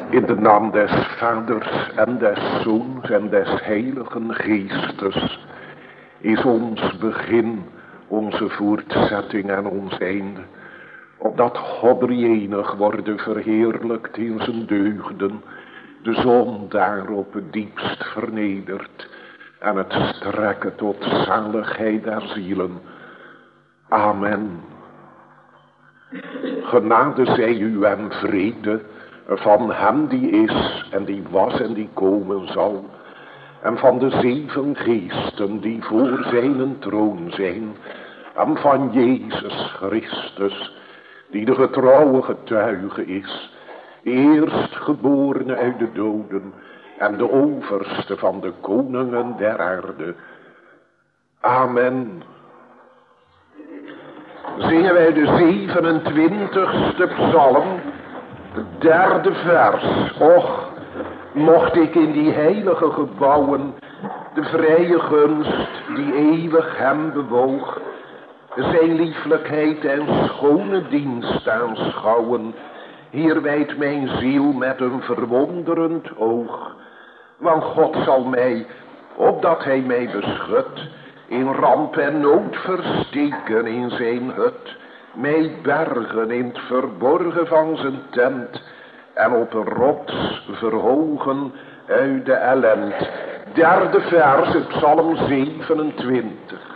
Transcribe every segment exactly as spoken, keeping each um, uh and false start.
In de naam des Vaders en des Zoons en des Heiligen Geestes is ons begin, onze voortzetting en ons einde. Opdat God drieënig worden verheerlijkt in zijn deugden, de zon daarop het diepst vernedert en het strekken tot zaligheid der zielen. Amen. Genade zij u en vrede van hem die is en die was en die komen zal, en van de zeven geesten die voor zijn troon zijn, en van Jezus Christus, die de getrouwe getuige is, eerstgeborene uit de doden en de overste van de koningen der aarde. Amen. Zingen wij de zevenentwintigste psalm, het derde vers. Och, mocht ik in die heilige gebouwen de vrije gunst die eeuwig hem bewoog, zijn lieflijkheid en schone dienst aanschouwen. Hier wijdt mijn ziel met een verwonderend oog. Want God zal mij, opdat hij mij beschut, in ramp en nood versteken in zijn hut, mij bergen in het verborgen van zijn tent, en op een rots verhogen uit de ellend. Derde vers, het psalm zevenentwintig.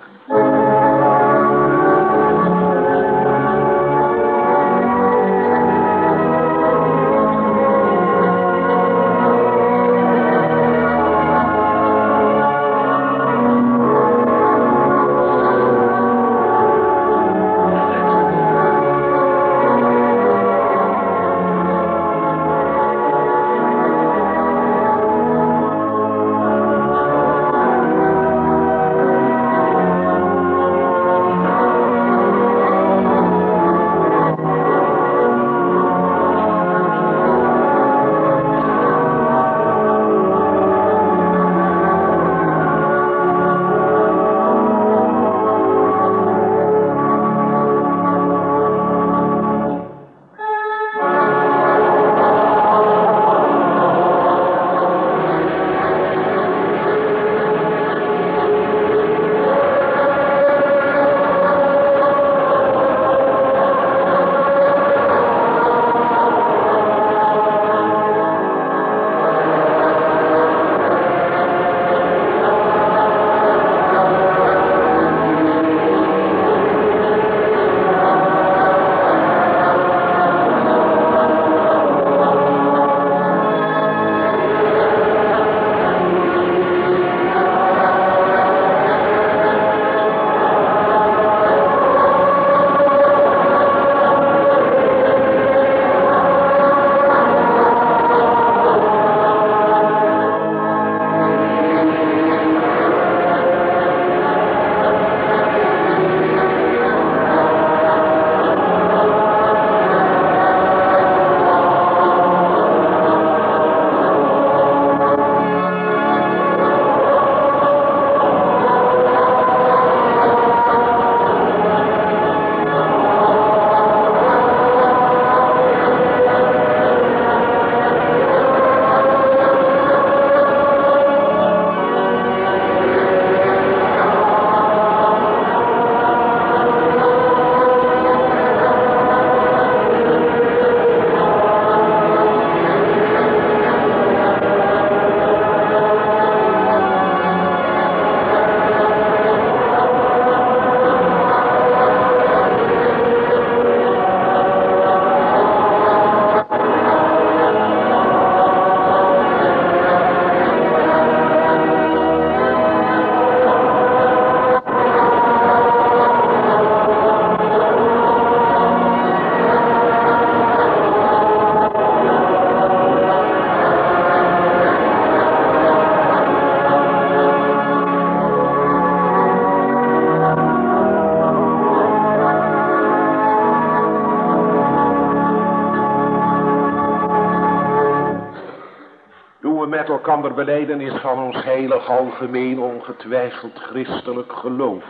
met elkander belijdenis van ons heilig algemeen ongetwijfeld christelijk geloof.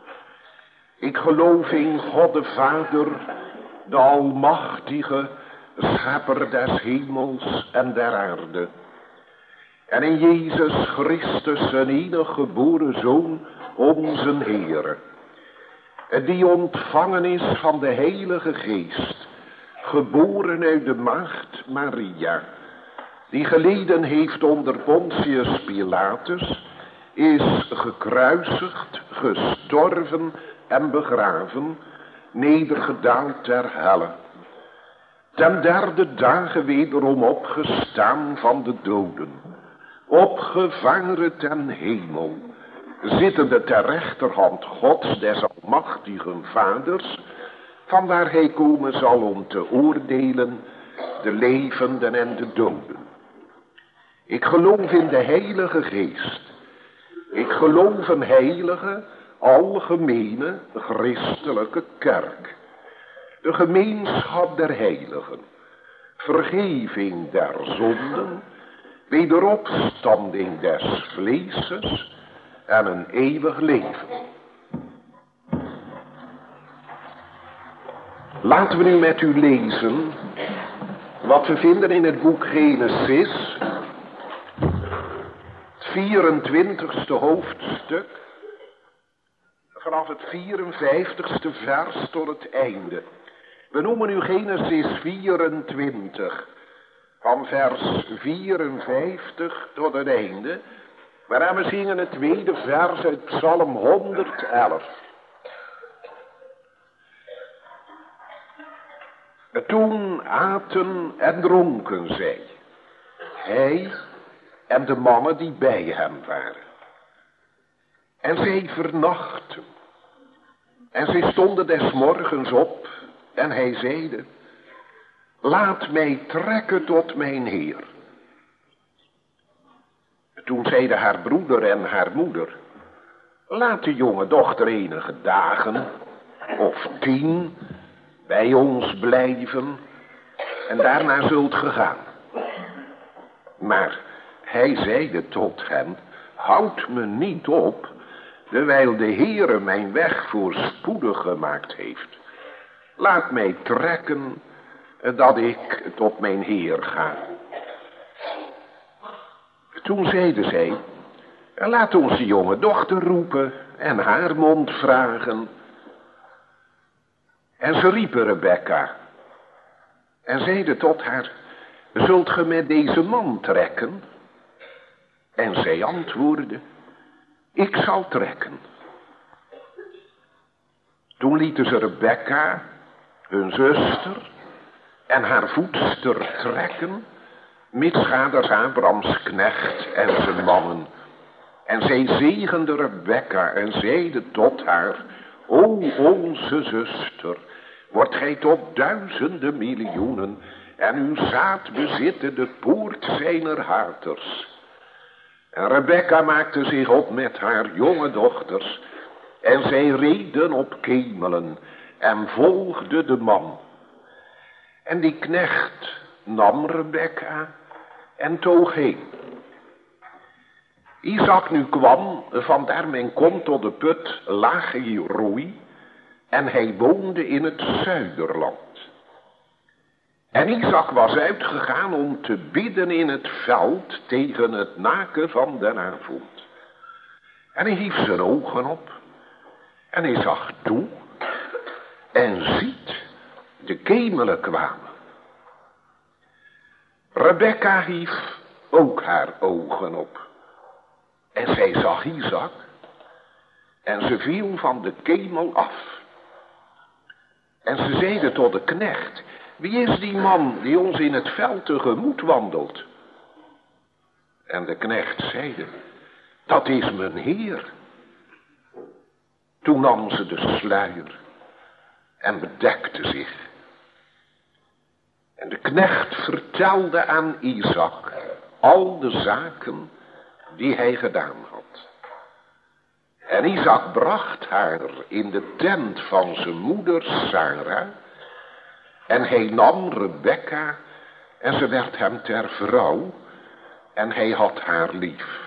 Ik geloof in God de Vader, de Almachtige, schepper des hemels en der aarde. En in Jezus Christus, zijn enige geboren Zoon, onze Heere, die ontvangen is van de Heilige Geest, geboren uit de maagd Maria, die geleden heeft onder Pontius Pilatus, is gekruisigd, gestorven en begraven, nedergedaald ter helle. Ten derde dagen wederom opgestaan van de doden, opgevaren ten hemel, zittende ter rechterhand Gods des almachtigen Vaders, vanwaar hij komen zal om te oordelen de levenden en de doden. Ik geloof in de Heilige Geest. Ik geloof een heilige, algemene, christelijke kerk. De gemeenschap der heiligen, vergeving der zonden, wederopstanding des vleeses en een eeuwig leven. Laten we nu met u lezen wat we vinden in het boek Genesis, het vierentwintigste hoofdstuk, vanaf het vierenvijftigste vers tot het einde. We noemen nu Genesis vierentwintig, van vers vierenvijftig tot het einde, waaraan we zingen het tweede vers uit Psalm honderdelf. Toen aten en dronken zij, hij en de mannen die bij hem waren. En zij vernachten. En zij stonden des morgens op en hij zeide, laat mij trekken tot mijn Heer. Toen zeiden haar broeder en haar moeder, laat de jonge dochter enige dagen of tien bij ons blijven en daarna zult ge gaan. Maar hij zeide tot hen, houd me niet op, terwijl de Heere mijn weg voorspoedig gemaakt heeft. Laat mij trekken, dat ik tot mijn Heer ga. Toen zeiden zij, laat ons de jonge dochter roepen en haar mond vragen. En ze riepen Rebekka en zeiden tot haar, zult ge met deze man trekken? En zij antwoordde, ik zal trekken. Toen lieten ze Rebekka, hun zuster, en haar voedster trekken, mitsgaders Abrams knecht en zijn mannen. En zij zegende Rebekka en zeide tot haar, o onze zuster, wordt gij tot duizenden miljoenen en uw zaad bezitte de poort zijner haters. En Rebekka maakte zich op met haar jonge dochters en zij reden op kemelen en volgde de man. En die knecht nam Rebekka en toog heen. Isaac nu kwam vandaar men komt tot de put Lachi-Roi en hij woonde in het zuiderland. En Isaac was uitgegaan om te bidden in het veld tegen het naken van den avond. En hij hief zijn ogen op en hij zag toe en ziet, de kemelen kwamen. Rebekka hief ook haar ogen op. En zij zag Isaac en ze viel van de kemel af. En ze zeiden tot de knecht, wie is die man die ons in het veld tegemoet wandelt? En de knecht zeide, dat is mijn Heer. Toen nam ze de sluier en bedekte zich. En de knecht vertelde aan Isaac al de zaken die hij gedaan had. En Isaac bracht haar in de tent van zijn moeder Sarah. En hij nam Rebekka en ze werd hem ter vrouw. En hij had haar lief.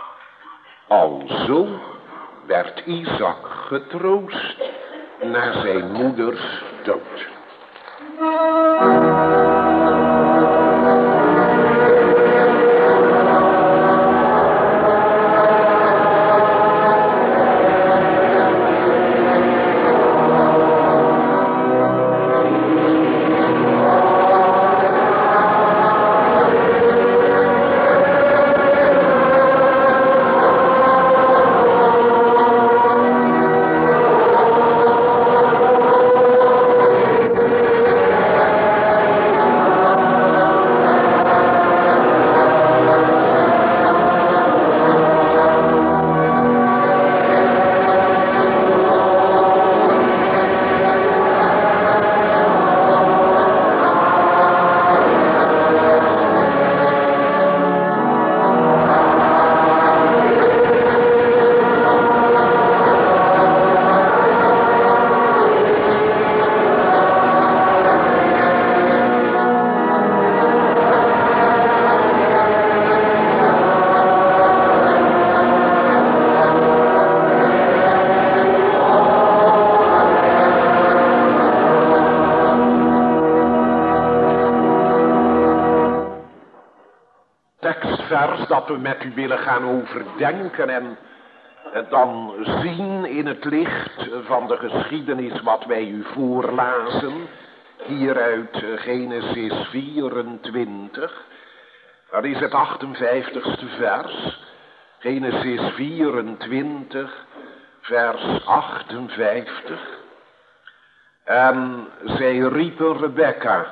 Alzo werd Isaac getroost na zijn moeders dood. tekstvers dat we met u willen gaan overdenken en dan zien in het licht van de geschiedenis wat wij u voorlazen, hier uit Genesis vierentwintig, dat is het achtenvijftigste vers, Genesis vierentwintig, vers achtenvijftig. En zij riepen Rebekka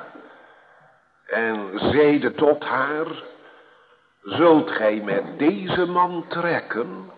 en zeiden tot haar, zult gij met deze man trekken?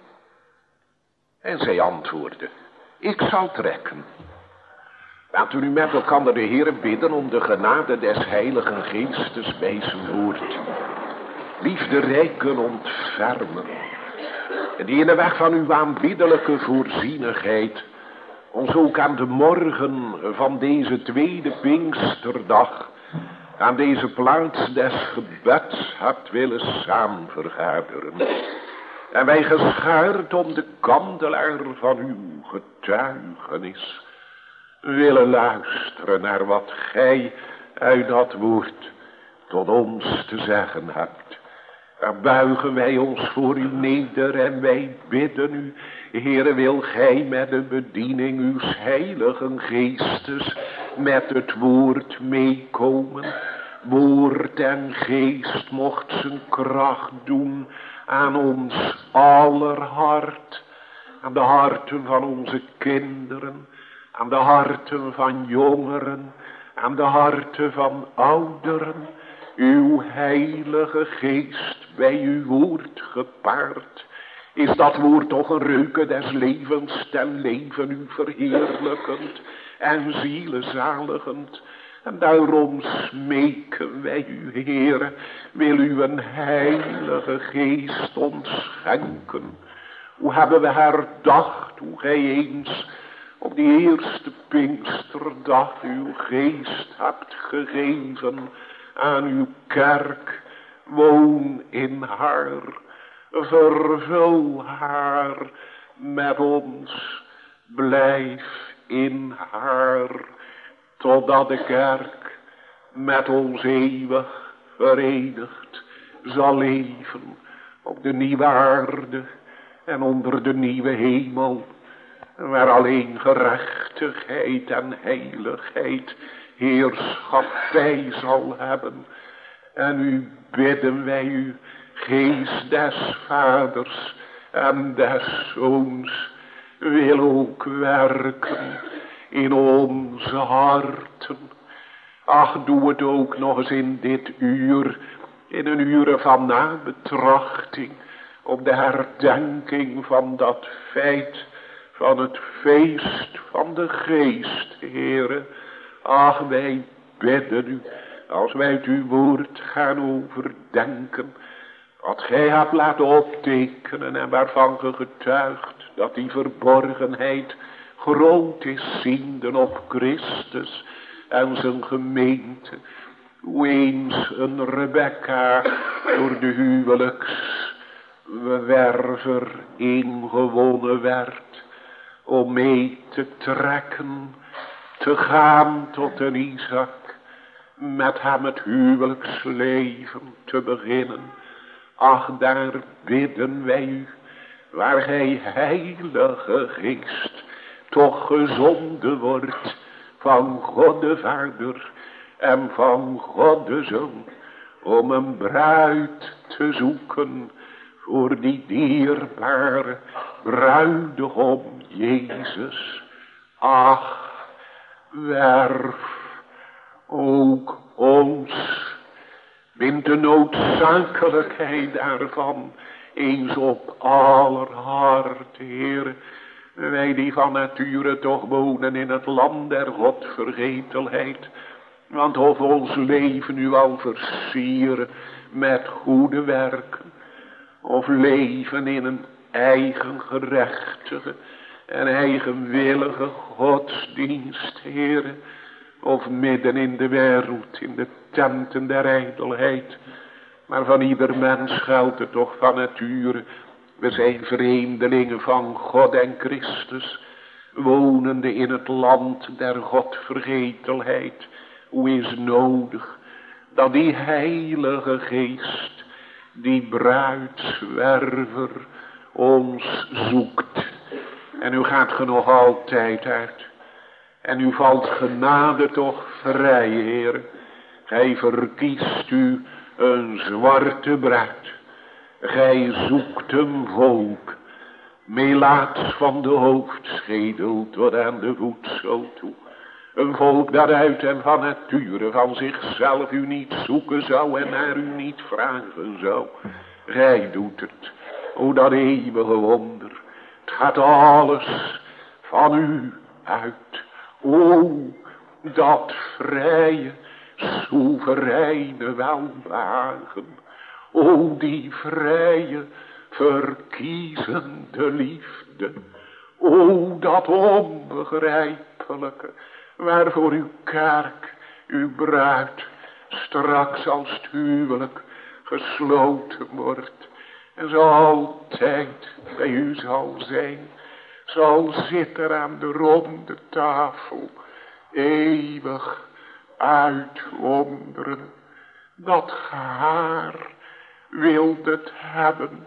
En zij antwoordde, ik zal trekken. Laten we nu met elkaar de Heere bidden om de genade des Heiligen Geestes bij zijn woord. Liefderijken ontfermen. En die in de weg van uw aanbiddelijke voorzienigheid ons ook aan de morgen van deze tweede Pinksterdag aan deze plaats des gebeds hebt willen saamvergaderen. En wij geschaard om de kandelaar van uw getuigenis willen luisteren naar wat gij uit dat woord tot ons te zeggen hebt. Daar buigen wij ons voor u neder en wij bidden u, Heere, wil gij met de bediening uw Heiligen Geestes met het woord meekomen. Woord en geest mocht zijn kracht doen aan ons aller hart, aan de harten van onze kinderen, aan de harten van jongeren, aan de harten van ouderen. Uw Heilige Geest bij uw woord gepaard. Is dat woord toch een reuke des levens ten leven u verheerlijkend en zielezaligend. En daarom smeken wij u, Heere, wil u een Heilige Geest ons schenken. Hoe hebben we herdacht, hoe gij eens op die eerste Pinksterdag uw geest hebt gegeven aan uw kerk. Woon in haar, vervul haar met ons, blijf in haar, totdat de kerk met ons eeuwig verenigd zal leven op de nieuwe aarde en onder de nieuwe hemel, waar alleen gerechtigheid en heiligheid heerschappij zal hebben. En u bidden wij u, Geest des Vaders en des Zoons, wil ook werken in onze harten. Ach, doe het ook nog eens in dit uur, in een uur van nabetrachting, op de herdenking van dat feit, van het feest van de Geest, Heere. Ach, wij bidden u, als wij het uw woord gaan overdenken, wat gij hebt laten optekenen en waarvan ge getuigt dat die verborgenheid groot is, ziende op Christus en zijn gemeente. Hoe eens een Rebekka door de huwelijkswerver ingewonnen werd om mee te trekken, te gaan tot een Isaac, met hem het huwelijksleven te beginnen. Ach, daar bidden wij u, waar gij Heilige Geest toch gezonden wordt van God de Vader en van God de Zoon, om een bruid te zoeken voor die dierbare bruidegom Jezus. Ach, werf ook ons, bind de noodzakelijkheid daarvan eens op aller hart, Heer. Wij die van nature toch wonen in het land der godvergetelheid. Want of ons leven nu al versieren met goede werken, of leven in een eigen gerechtige en eigenwillige godsdienst, Heere, of midden in de wereld, in de tenten der ijdelheid. Maar van ieder mens geldt het toch van nature, we zijn vreemdelingen van God en Christus, wonende in het land der godvergetelheid. Hoe is nodig dat die Heilige Geest, die bruidzwerver ons zoekt. En u gaat ge nog altijd uit. En u valt genade toch vrij, Heer. Gij verkiest u een zwarte bruid. Gij zoekt een volk, melaats van de hoofdschedel tot aan de voetzool toe. Een volk dat uit en van nature van zichzelf u niet zoeken zou en naar u niet vragen zou. Gij doet het, o dat eeuwige wonder. Het gaat alles van u uit. O, dat vrije, soevereine welbehagen. O, die vrije, verkiezende liefde. O, dat onbegrijpelijke, waarvoor uw kerk, uw bruid, straks als het huwelijk gesloten wordt. En zo altijd bij u zal zijn, zal zitten aan de ronde tafel, eeuwig uitwonderen. Dat haar wilde het hebben,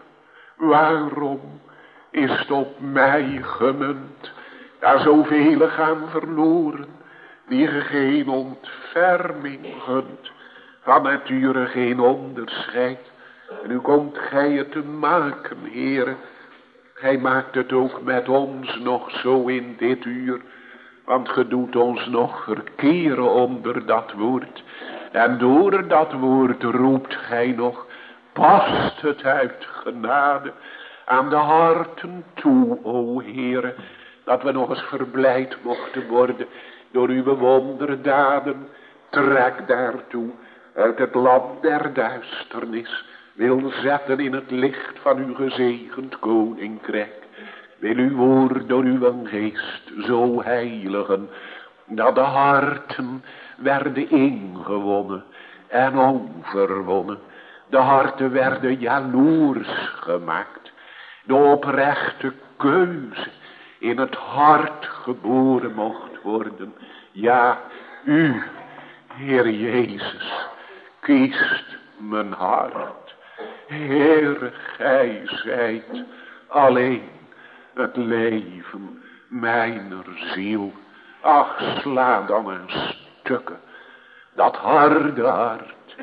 waarom is het op mij gemunt? Daar zoveel gaan verloren, die ge geen ontferming gunt, van nature geen onderscheid. En nu komt gij het te maken, Heere. Gij maakt het ook met ons nog zo in dit uur, want ge doet ons nog verkeren onder dat woord. En door dat woord roept gij nog, past het uit genade aan de harten toe, o Heere, dat we nog eens verblijd mochten worden door uw wonderdaden. Trek daartoe uit het land der duisternis, wil zetten in het licht van uw gezegend koninkrijk. Wil uw woord door uw geest zo heiligen, dat de harten werden ingewonnen en overwonnen. De harten werden jaloers gemaakt. De oprechte keuze in het hart geboren mocht worden. Ja, u, Heer Jezus, kiest mijn hart. Heere, gij zijt alleen het leven mijner ziel. Ach, sla dan een stukken dat harde hart,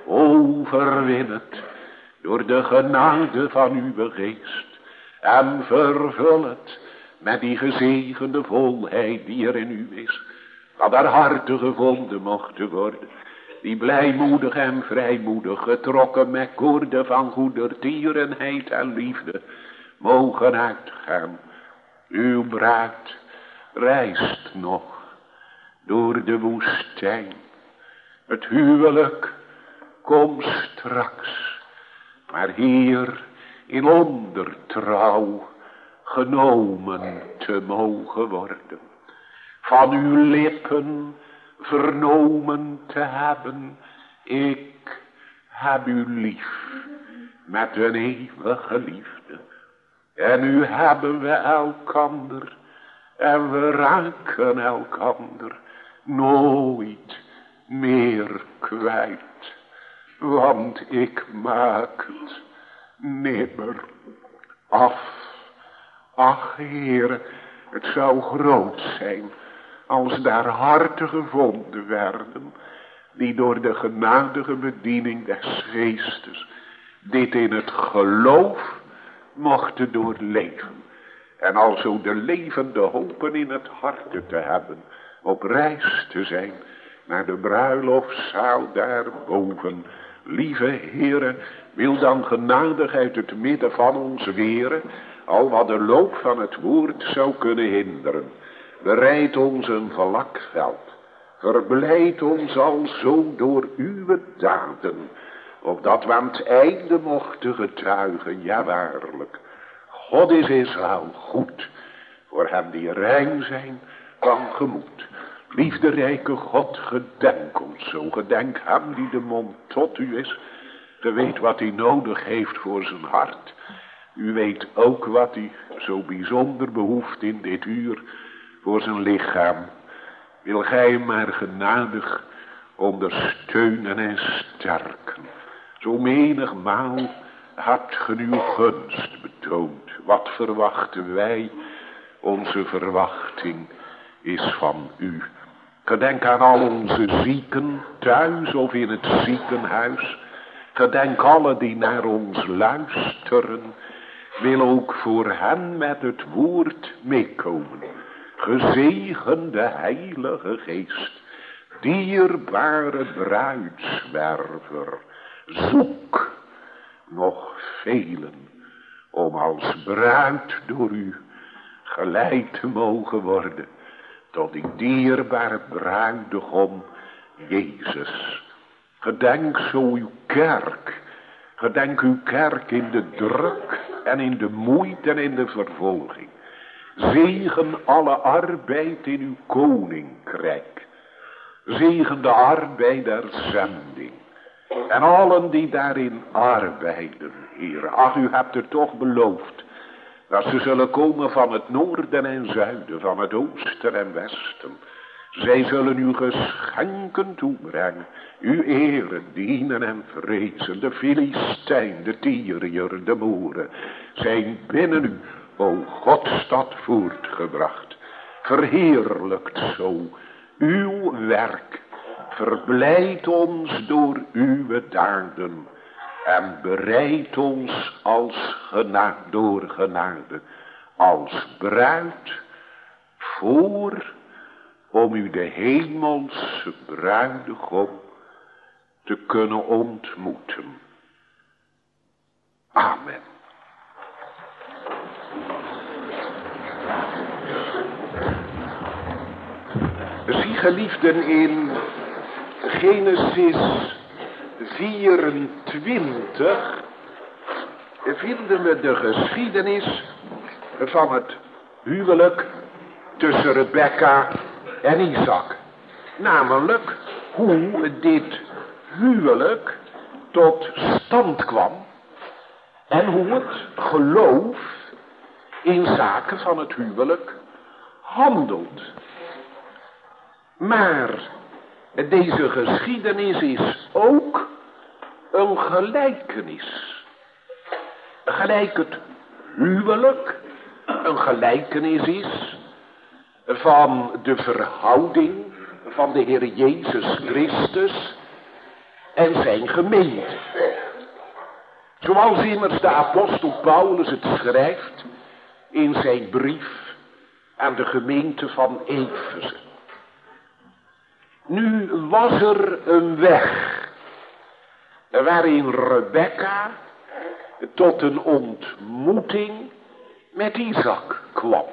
overwin het door de genade van uw geest en vervul het met die gezegende volheid die er in u is, dat er harten gevonden mochten worden, die blijmoedig en vrijmoedig, getrokken met koorden van goedertierenheid en liefde, mogen uitgaan. Uw bruid reist nog door de woestijn. Het huwelijk komt straks, maar hier in ondertrouw genomen te mogen worden. Van uw lippen vernomen te hebben, ik heb u lief met een eeuwige liefde. En nu hebben we elkander en we raken elkander nooit meer kwijt. Want ik maak het nimmer af. Ach, Heere, het zou groot zijn als daar harten gevonden werden, die door de genadige bediening des Geestes dit in het geloof mochten doorleven. En alzo de levende hopen in het harte te hebben, op reis te zijn naar de bruiloftszaal daarboven. Lieve Heere, wil dan genadig uit het midden van ons weren, al wat de loop van het woord zou kunnen hinderen. Bereid ons een vlak veld, verblijd ons alzo door uw daden, opdat we aan het einde mochten getuigen, ja waarlijk, God is Israël goed, voor hem die rein zijn van gemoed. Liefderijke God, gedenk ons zo, gedenk hem die de mond tot u is. Ge weet wat hij nodig heeft voor zijn hart. U weet ook wat hij zo bijzonder behoeft in dit uur voor zijn lichaam. Wil gij hem maar genadig ondersteunen en sterken. Zo menigmaal hebt ge uw gunst betoond. Wat verwachten wij? Onze verwachting is van u. Gedenk aan al onze zieken, thuis of in het ziekenhuis. Gedenk alle die naar ons luisteren. Wil ook voor hen met het woord meekomen. Gezegende Heilige Geest, dierbare bruidswerver, zoek nog velen om als bruid door u geleid te mogen worden tot die dierbare bruidegom Jezus. Gedenk zo uw kerk, gedenk uw kerk in de druk en in de moeite en in de vervolging. Zegen alle arbeid in uw koninkrijk. Zegen de arbeid der zending. En allen die daarin arbeiden, Heer. Ach, u hebt er toch beloofd dat ze zullen komen van het noorden en zuiden, van het oosten en westen. Zij zullen u geschenken toebrengen, u eren, dienen en vrezen. De Filistijn, de Tyriër, de Moeren zijn binnen u, o Godstad, voortgebracht. Verheerlijkt zo uw werk, verblijd ons door uw daden en bereid ons als gena door genade, als bruid voor om u de hemelse bruidegom te kunnen ontmoeten. Amen. Zie geliefden, in Genesis vierentwintig vinden we de geschiedenis van het huwelijk tussen Rebekka en Isaac. Namelijk hoe dit huwelijk tot stand kwam en hoe het geloof in zaken van het huwelijk handelt. Maar deze geschiedenis is ook een gelijkenis. Gelijk het huwelijk een gelijkenis is van de verhouding van de Heer Jezus Christus en zijn gemeente. Zoals immers de apostel Paulus het schrijft in zijn brief aan de gemeente van Efeze. Nu was er een weg waarin Rebekka tot een ontmoeting met Isaac kwam.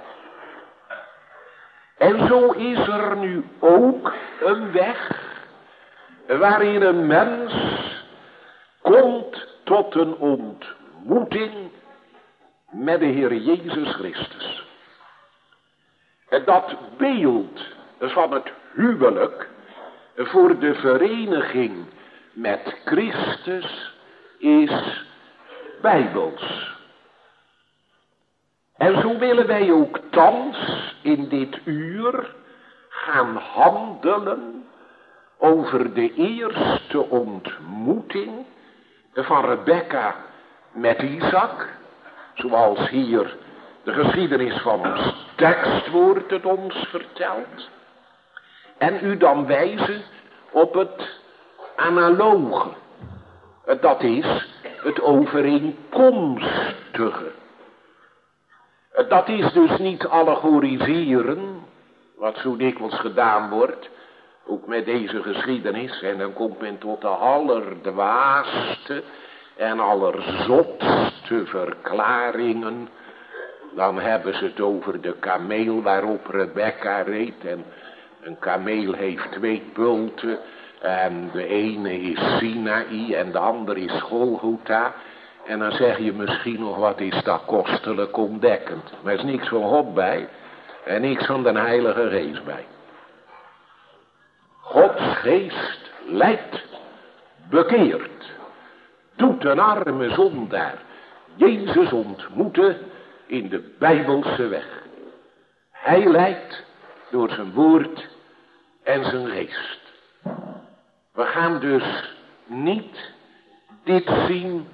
En zo is er nu ook een weg waarin een mens komt tot een ontmoeting met de Heer Jezus Christus. En dat beeld van het huwelijk voor de vereniging met Christus is bijbels. En zo willen wij ook thans in dit uur gaan handelen over de eerste ontmoeting van Rebekka met Isaac, zoals hier de geschiedenis van ons tekstwoord het ons vertelt. En u dan wijzen op het analoge. Dat is het overeenkomstige. Dat is dus niet allegoriseren, wat zo dikwijls gedaan wordt, ook met deze geschiedenis. En dan komt men tot de allerdwaaste en allerzotste verklaringen. Dan hebben ze het over de kameel waarop Rebekka reed. En een kameel heeft twee bulten. En de ene is Sinaï en de andere is Golgotha. En dan zeg je misschien nog, wat is dat kostelijk ontdekkend. Maar er is niks van God bij. En niks van de Heilige Geest bij. Gods Geest leidt, bekeert. Doet een arme zondaar Jezus ontmoeten in de Bijbelse weg. Hij leidt door zijn woord en zijn geest. We gaan dus niet dit zien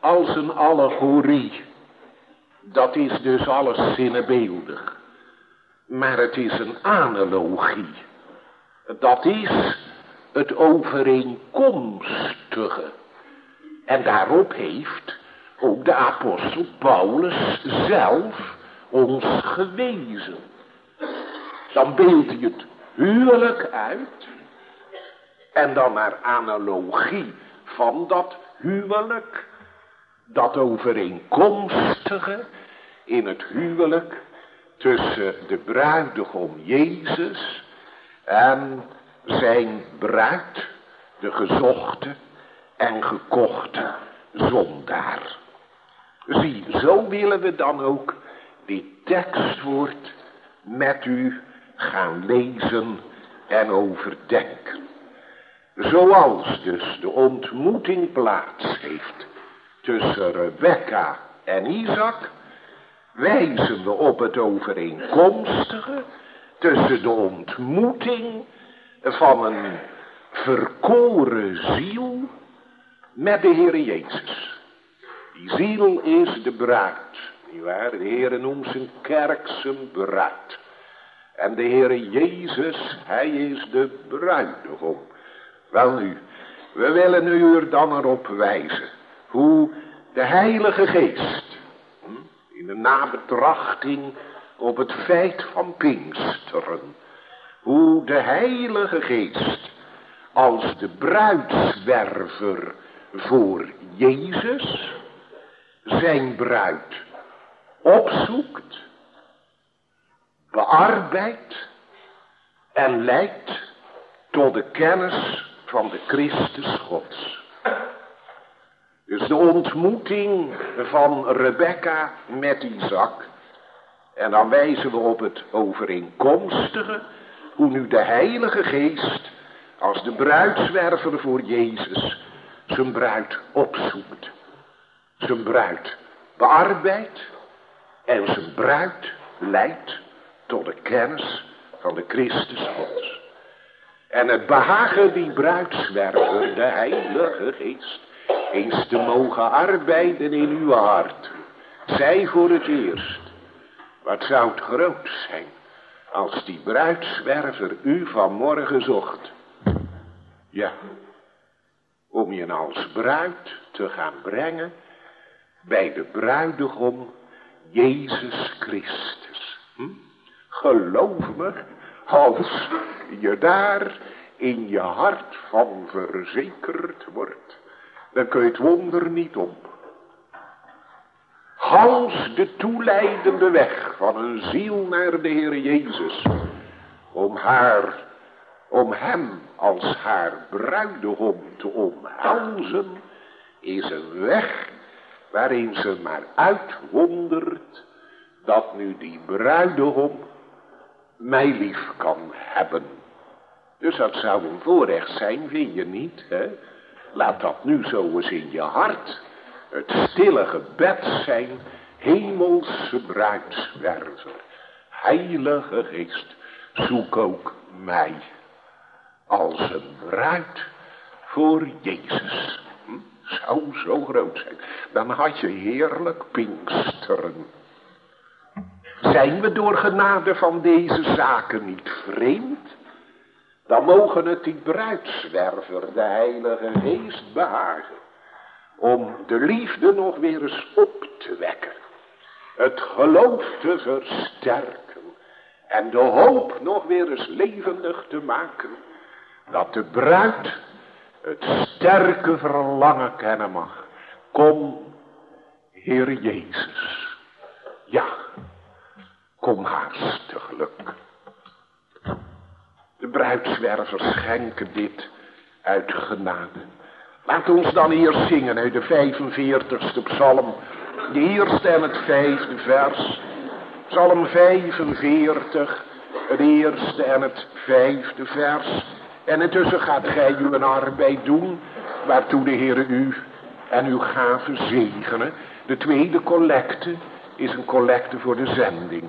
als een allegorie. Dat is dus alles zinnebeeldig. Maar het is een analogie. Dat is het overeenkomstige. En daarop heeft ook de apostel Paulus zelf ons gewezen. Dan beeldt hij het huwelijk uit. En dan naar analogie van dat huwelijk. Dat overeenkomstige in het huwelijk tussen de bruidegom Jezus en zijn bruid, de gezochte en gekochte zondaar. Zie, zo willen we dan ook dit tekstwoord met u gaan lezen en overdenken. Zoals dus de ontmoeting plaats heeft tussen Rebecca en Isaac, wijzen we op het overeenkomstige tussen de ontmoeting van een verkoren ziel met de Heer Jezus. Die ziel is de bruid, nietwaar? De Heer noemt zijn kerk zijn bruid. En de Heer Jezus, hij is de bruidegom. Wel nu, we willen u er dan erop wijzen hoe de Heilige Geest in de nabetrachting op het feit van Pinksteren, hoe de Heilige Geest als de bruidswerver voor Jezus zijn bruid opzoekt, bearbeidt en leidt tot de kennis van de Christus Gods. Dus de ontmoeting van Rebecca met Isaac. En dan wijzen we op het overeenkomstige, hoe nu de Heilige Geest als de bruidswerver voor Jezus zijn bruid opzoekt. Zijn bruid bearbeidt en zijn bruid leidt tot de kennis van de Christus Gods. En het behagen die bruidswerver, de Heilige Geest, eens te mogen arbeiden in uw hart. Zij voor het eerst. Wat zou het groot zijn als die bruidswerver u vanmorgen zocht. Ja, om je als bruid te gaan brengen bij de bruidegom Jezus Christus. Hm? Geloof me, als je daar in je hart van verzekerd wordt, dan kun je het wonder niet op. Hals de toeleidende weg van een ziel naar de Heer Jezus, om haar, om hem als haar bruidegom te omhelzen, is een weg waarin ze maar uitwondert dat nu die bruidegom mij lief kan hebben. Dus dat zou een voorrecht zijn, vind je niet, hè? Laat dat nu zo eens in je hart het stille gebed zijn, hemelse bruidswerver. Heilige Geest, zoek ook mij als een bruid voor Jezus. Hm? Zou zo groot zijn. Dan had je heerlijk Pinksteren. Zijn we door genade van deze zaken niet vreemd? Dan mogen het die bruidswerver, de Heilige Geest, behagen. Om de liefde nog weer eens op te wekken. Het geloof te versterken. En de hoop nog weer eens levendig te maken. Dat de bruid het sterke verlangen kennen mag. Kom, Heer Jezus. Ja, kom haastiglijk. De bruidswervers schenken dit uit genade. Laat ons dan eerst zingen uit de vijfenveertigste psalm. De eerste en het vijfde vers. Psalm vijfenveertig, het eerste en het vijfde vers. En intussen gaat gij uw arbeid doen, waartoe de Heer u en uw gaven zegenen. De tweede collecte is een collecte voor de zending.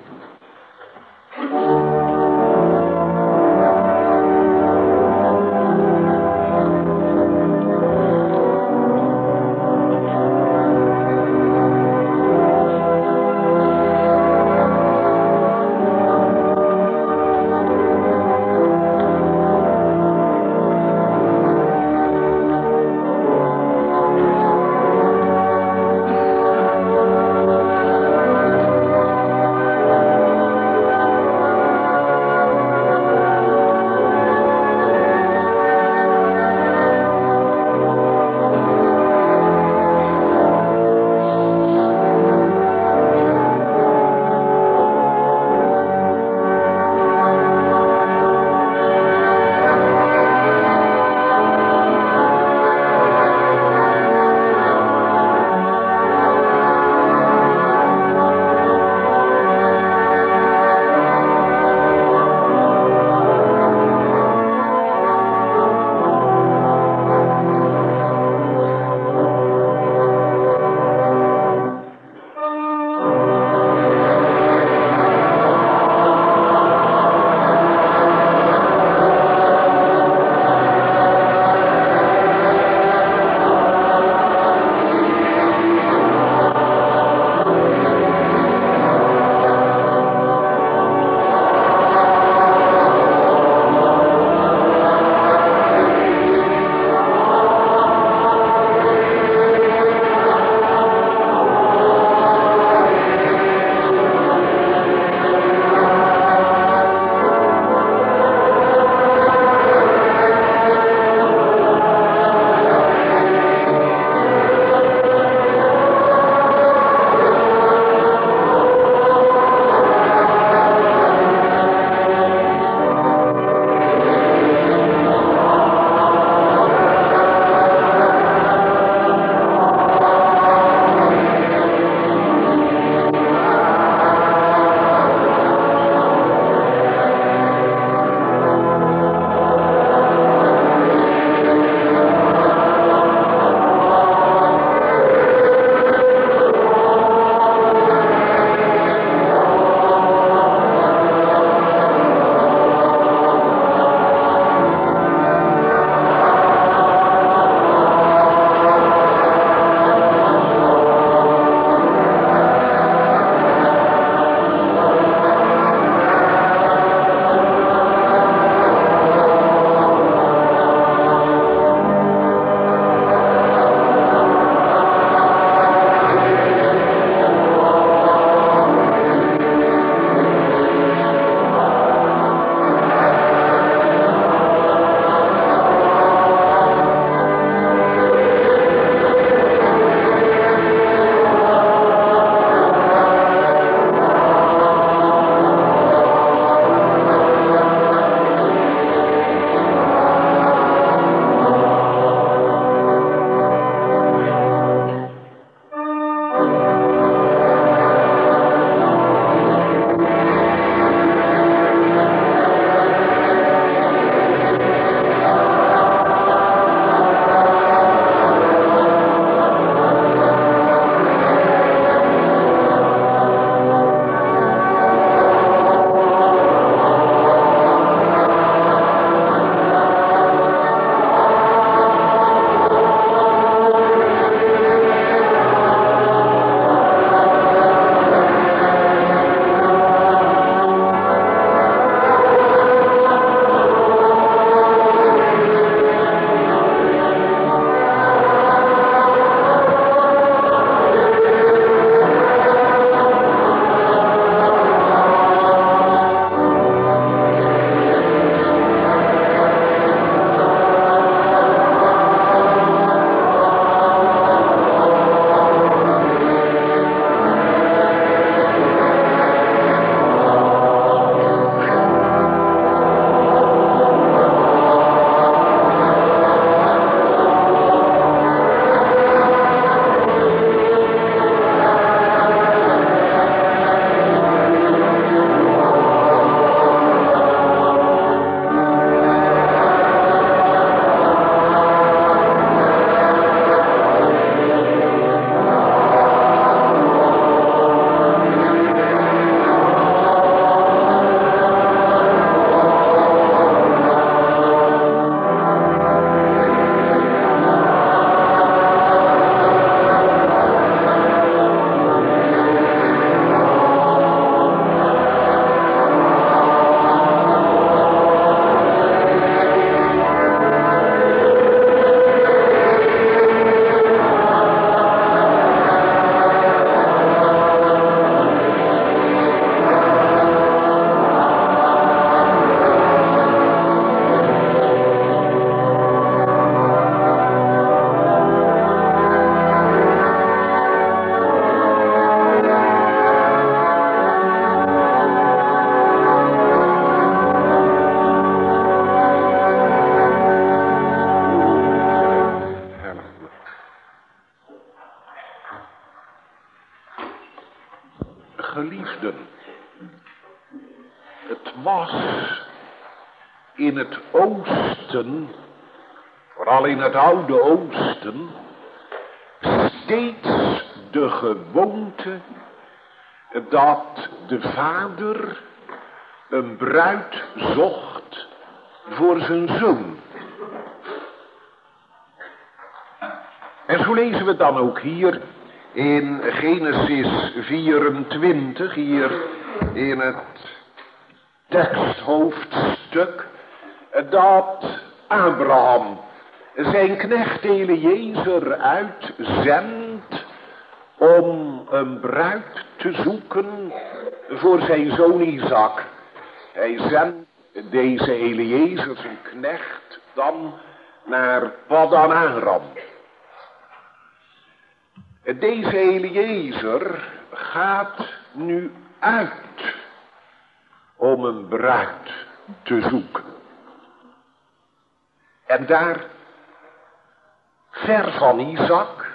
geliefden, het was in het oosten, vooral in het oude oosten, steeds de gewoonte dat de vader een bruid zocht voor zijn zoon. En zo lezen we dan ook hier in Genesis vierentwintig, hier in het teksthoofdstuk, dat Abraham zijn knecht Eliezer uitzendt om een bruid te zoeken voor zijn zoon Isaac. Hij zendt deze Eliezer, zijn knecht, dan naar Paddan Aram. Deze Eliezer gaat nu uit om een bruid te zoeken. En daar, ver van Isaac,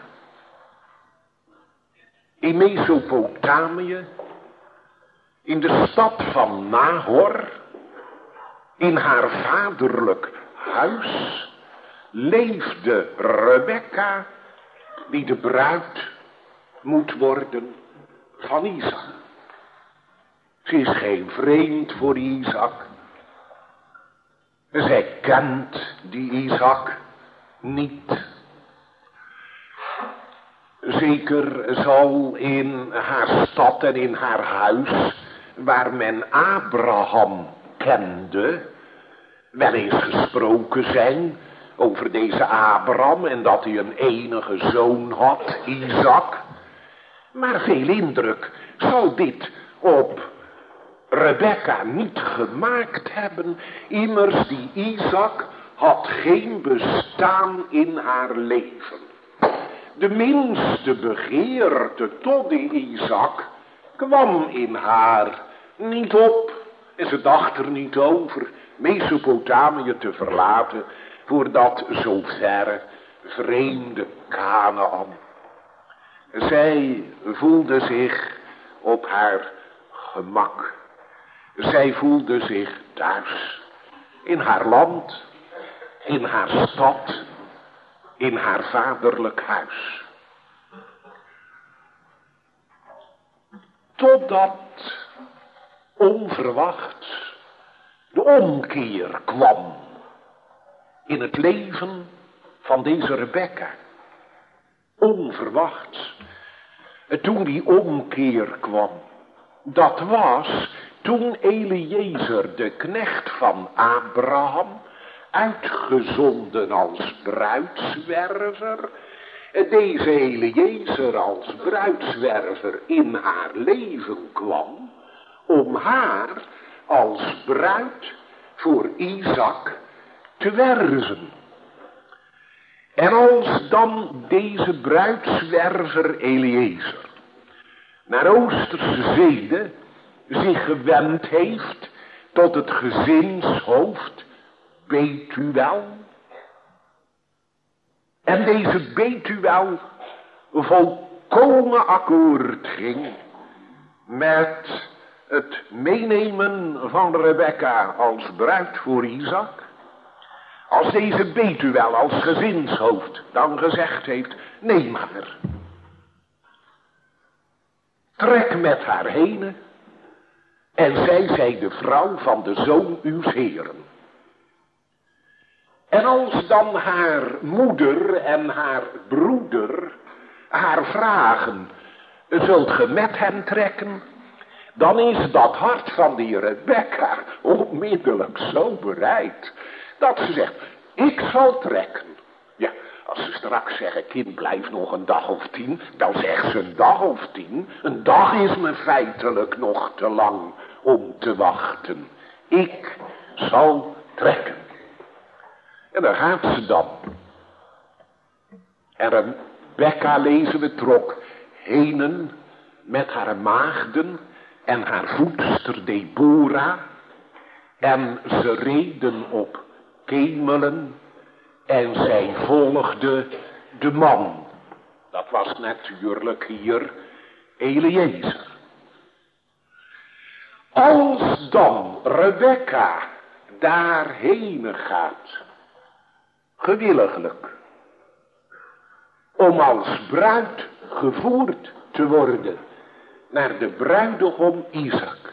in Mesopotamië, in de stad van Nahor, in haar vaderlijk huis, leefde Rebekka, die de bruid moet worden van Isaac. Ze is geen vreemd voor Isaac. Zij kent die Isaac niet. Zeker zal in haar stad en in haar huis, waar men Abraham kende, wel eens gesproken zijn over deze Abraham en dat hij een enige zoon had, Isaac. Maar veel indruk zal dit op Rebekka niet gemaakt hebben. Immers die Isaac had geen bestaan in haar leven. De minste begeerte tot die Isaac kwam in haar niet op. En ze dacht er niet over Mesopotamië te verlaten voor dat zo verre vreemde Kanaan. Zij voelde zich op haar gemak. Zij voelde zich thuis. In haar land, in haar stad, in haar vaderlijk huis. Totdat onverwachts de omkeer kwam in het leven van deze Rebekka. Onverwachts. Toen die omkeer kwam, dat was toen Eliezer, de knecht van Abraham, uitgezonden als bruidswerver, deze Eliezer als bruidswerver in haar leven kwam, om haar als bruid voor Isaac te werven. En als dan deze bruidswerver Eliezer naar Oosterse zeden zich gewend heeft tot het gezinshoofd Betuel, en deze Betuel volkomen akkoord ging met het meenemen van Rebekka als bruid voor Isaac, als deze Betuel als gezinshoofd dan gezegd heeft, neem haar, trek met haar heen, en zij zij de vrouw van de zoon uws heren. En als dan haar moeder en haar broeder haar vragen, zult ge met hem trekken? Dan is dat hart van die Rebekka onmiddellijk zo bereid, dat ze zegt, ik zal trekken. Ja, als ze straks zeggen, kind blijf nog een dag of tien, dan zegt ze een dag of tien. Een dag is me feitelijk nog te lang om te wachten. Ik zal trekken. En daar gaat ze dan. En Rebekka, lezen we, trok henen met haar maagden en haar voedster Deborah. En ze reden op kemelen en zij volgde de man. Dat was natuurlijk hier Eliezer. Als dan Rebecca daarheen gaat, gewilliglijk, om als bruid gevoerd te worden naar de bruidegom Isaac,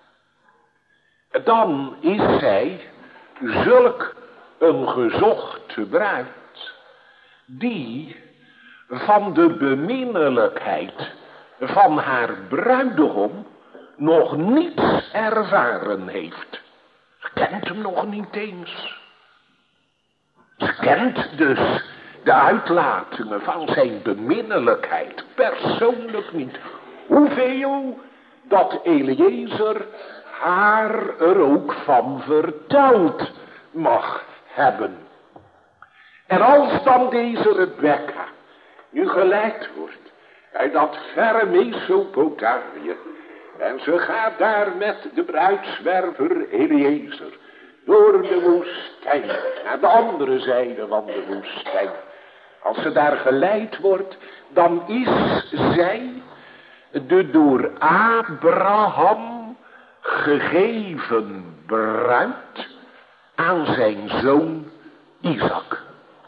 dan is zij zulk een gezochte bruid, die van de beminnelijkheid van haar bruidegom nog niets ervaren heeft. Ze kent hem nog niet eens. Ze kent dus de uitlatingen van zijn beminnelijkheid persoonlijk niet. Hoeveel dat Eliezer haar er ook van verteld mag hebben. En als dan deze Rebecca nu geleid wordt uit dat verre Mesopotamië, en ze gaat daar met de bruidswerver Eliezer door de woestijn, naar de andere zijde van de woestijn. Als ze daar geleid wordt, dan is zij de door Abraham gegeven bruid aan zijn zoon Isaac.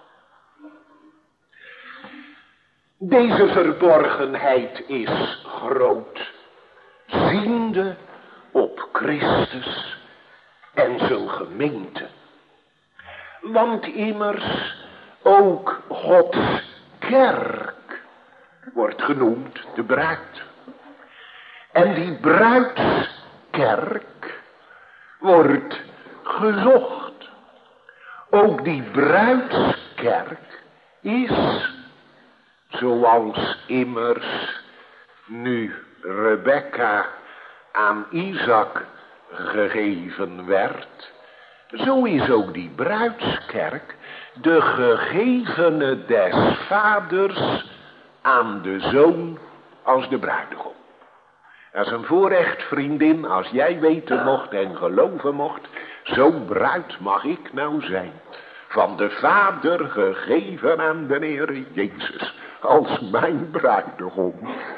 Deze verborgenheid is groot, ziende op Christus en zijn gemeente. Want immers ook Gods kerk wordt genoemd de bruid. En die bruidskerk wordt gezocht. Ook die bruidskerk is, zoals immers nu Rebecca aan Isaac gegeven werd, zo is ook die bruidskerk de gegevene des vaders aan de zoon als de bruidegom. Dat is een voorrecht, vriendin, als jij weten mocht en geloven mocht, zo'n bruid mag ik nou zijn. Van de Vader gegeven aan de Heer Jezus, als mijn bruidegom.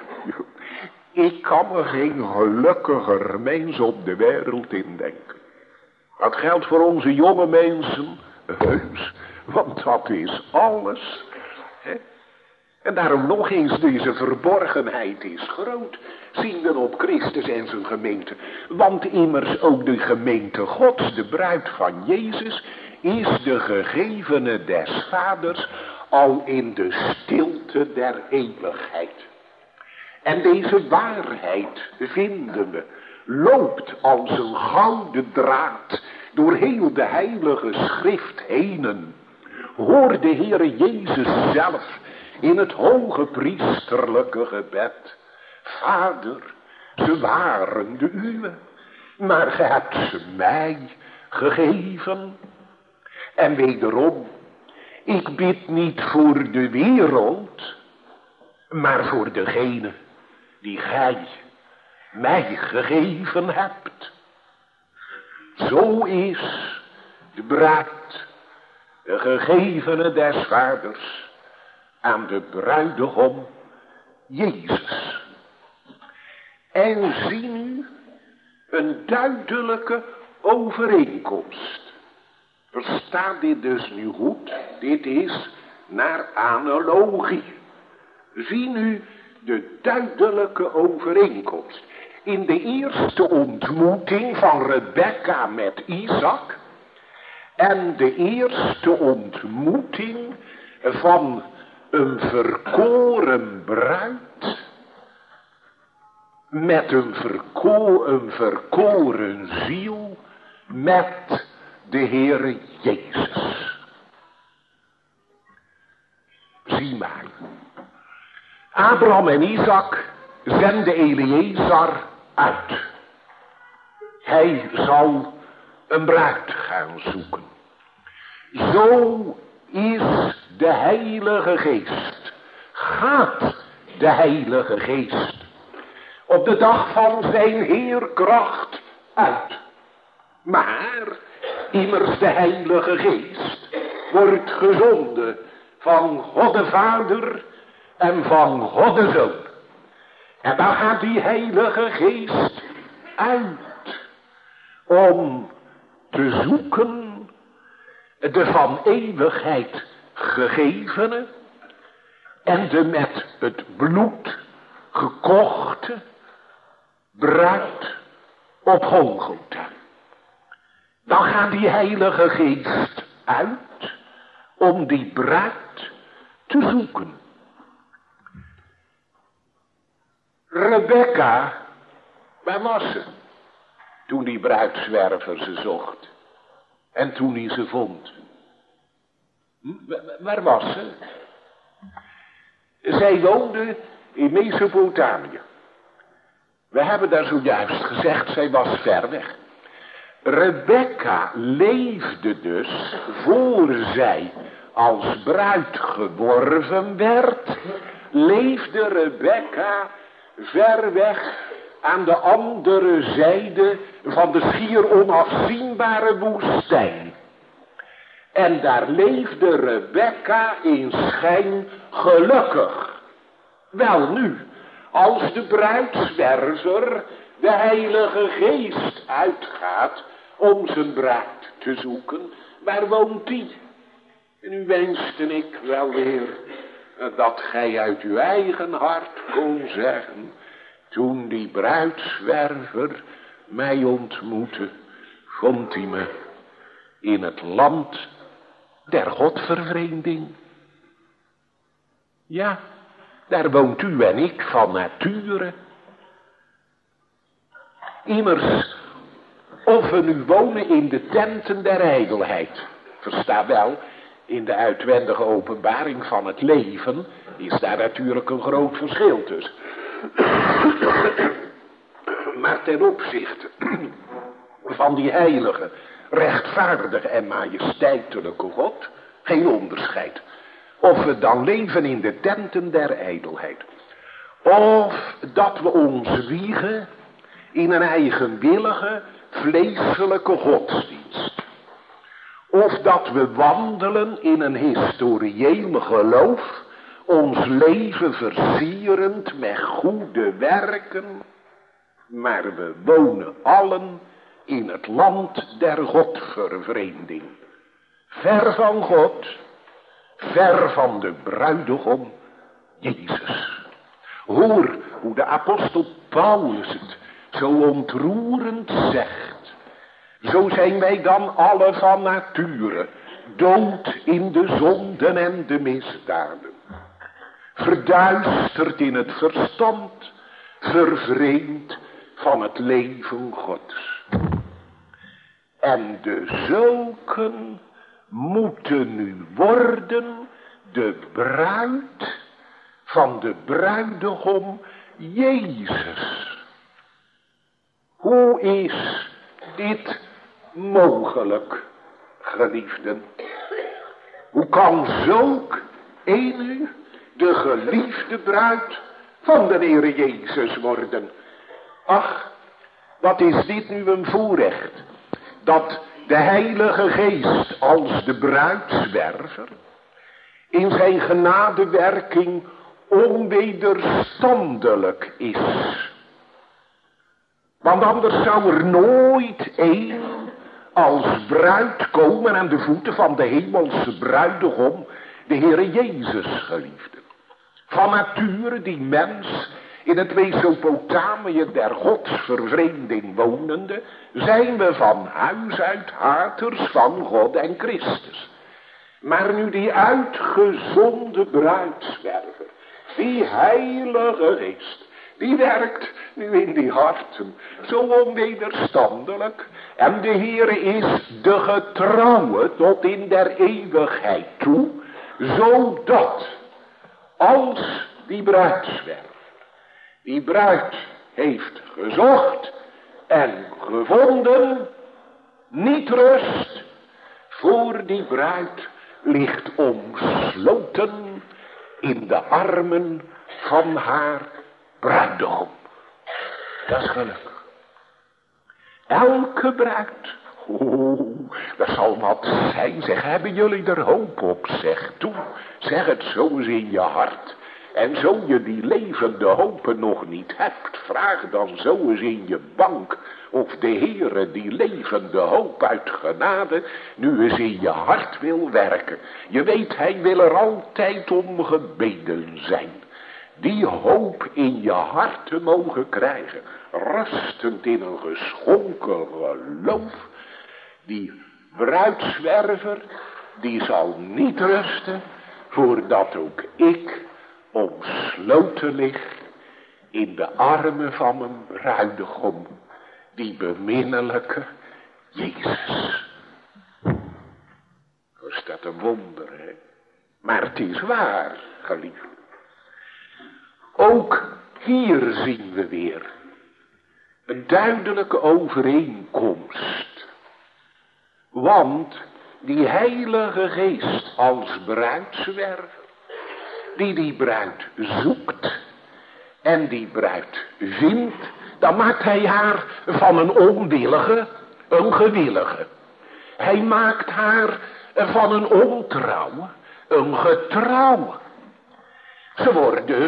Ik kan me geen gelukkiger mens op de wereld indenken. Dat geldt voor onze jonge mensen heus, want dat is alles. Hè? En daarom nog eens, deze verborgenheid is groot, zien we op Christus en zijn gemeente. Want immers ook de gemeente Gods, de bruid van Jezus, is de gegevene des Vaders al in de stilte der eeuwigheid. En deze waarheid, vinden we, loopt als een gouden draad door heel de heilige schrift henen. Hoor de Heere Jezus zelf in het hoge priesterlijke gebed: Vader, ze waren de uwe, maar ge hebt ze mij gegeven. En wederom, ik bid niet voor de wereld, maar voor degene die gij mij gegeven hebt. Zo is de bruid, de gegevene des vaders, aan de bruidegom Jezus. En zie nu een duidelijke overeenkomst. Versta dit dus nu goed, dit is naar analogie. Zie nu de duidelijke overeenkomst. In de eerste ontmoeting van Rebecca met Isaac en de eerste ontmoeting van een verkoren bruid met een, verko een verkoren ziel met de Heere Jezus. Zie maar. Abraham en Isaac zenden Eliezer uit. Hij zal een bruid gaan zoeken. Zo is de Heilige Geest. Gaat de Heilige Geest op de dag van zijn heerkracht uit. Maar immers de Heilige Geest wordt gezonden van God de Vader en van God de Zoon. En dan gaat die Heilige Geest uit om te zoeken de van eeuwigheid gegevene en de met het bloed gekochte bruid op Golgotha. Dan gaat die Heilige Geest uit om die bruid te zoeken. Rebecca, waar was ze toen die bruidzwerver ze zocht en toen hij ze vond? Hm? Waar was ze? Zij woonde in Mesopotamië. We hebben daar zojuist gezegd, zij was ver weg. Rebecca leefde dus, voor zij als bruid geworven werd, leefde Rebecca ver weg aan de andere zijde van de schier onafzienbare woestijn. En daar leefde Rebecca in schijn gelukkig. Wel nu, als de bruidswerver, de Heilige Geest, uitgaat om zijn bruid te zoeken, waar woont die? En nu wenste ik wel weer dat gij uit uw eigen hart kon zeggen, toen die bruidswerver mij ontmoette, vond hij me in het land der godvervreemding. Ja, daar woont u en ik van nature. Immers, of we nu wonen in de tenten der ijdelheid, versta wel, in de uitwendige openbaring van het leven is daar natuurlijk een groot verschil tussen. Maar ten opzichte van die heilige, rechtvaardige en majesteitelijke God, geen onderscheid. Of we dan leven in de tenten der ijdelheid. Of dat we ons wiegen in een eigenwillige, vleeselijke godsdienst. Of dat we wandelen in een historieel geloof, ons leven versierend met goede werken. Maar we wonen allen in het land der godvervreemding. Ver van God, ver van de bruidegom Jezus. Hoor hoe de apostel Paulus het zo ontroerend zegt. Zo zijn wij dan alle van nature dood in de zonden en de misdaden. Verduisterd in het verstand, vervreemd van het leven Gods. En de zulken moeten nu worden de bruid van de bruidegom Jezus. Hoe is dit mogelijk, geliefden? Hoe kan zulk een u de geliefde bruid van de Heere Jezus worden? Ach, wat is dit nu een voorrecht, dat de Heilige Geest als de bruidswerver in zijn genadewerking onwederstandelijk is. Want anders zou er nooit een als bruid komen aan de voeten van de hemelse bruidegom, de Heere Jezus geliefde. Van nature die mens in het Mesopotamië der godsvervreemding wonende, zijn we van huis uit haters van God en Christus. Maar nu die uitgezonde bruidswerver, die Heilige Geest, die werkt nu in die harten zo onwederstandelijk. En de Heere is de getrouwe tot in der eeuwigheid toe, zodat als die bruidswerver die bruid heeft gezocht en gevonden, niet rust, voor die bruid ligt omsloten in de armen van haar bruidegom. Dat is geluk. Elke bruid, oh, dat zal wat zijn, zeg, hebben jullie er hoop op, zeg, toe, zeg het zo eens in je hart. En zo je die levende hopen nog niet hebt, vraag dan zo eens in je bank of de Heere die levende hoop uit genade nu eens in je hart wil werken. Je weet, hij wil er altijd om gebeden zijn. Die hoop in je hart te mogen krijgen, rustend in een geschonken geloof. Die bruidzwerver, die zal niet rusten, voordat ook ik omsloten lig in de armen van mijn bruidegom, die beminnelijke Jezus. Is dat een wonder, hè? Maar het is waar, geliefd. Ook hier zien we weer een duidelijke overeenkomst. Want die Heilige Geest als bruidzwerver, die die bruid zoekt en die bruid vindt, dan maakt hij haar van een onwillige een gewillige. Hij maakt haar van een ontrouwe een getrouwe. Ze wordt dus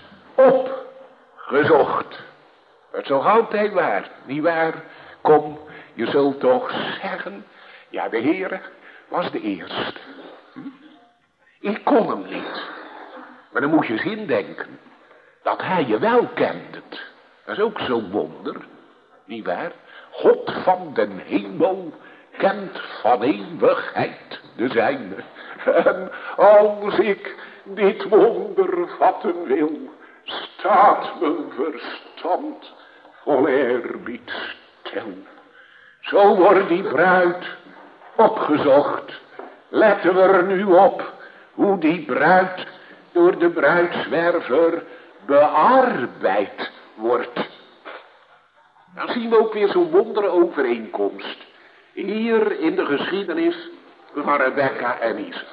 opgezocht. Het is toch altijd waar, niet waar? Kom, je zult toch zeggen, ja, de Heere was de eerste. Hm? Ik kon hem niet. Maar dan moet je eens indenken dat hij je wel kende. Dat is ook zo'n wonder, niet waar? God van den hemel kent van eeuwigheid de zijne. En als ik dit wonder vatten wil, staat mijn verstand vol eerbied stil. Zo wordt die bruid opgezocht. Letten we er nu op hoe die bruid door de bruidzwerver bearbeid wordt. Dan zien we ook weer zo'n wondere overeenkomst hier in de geschiedenis van Rebekka en Isaac.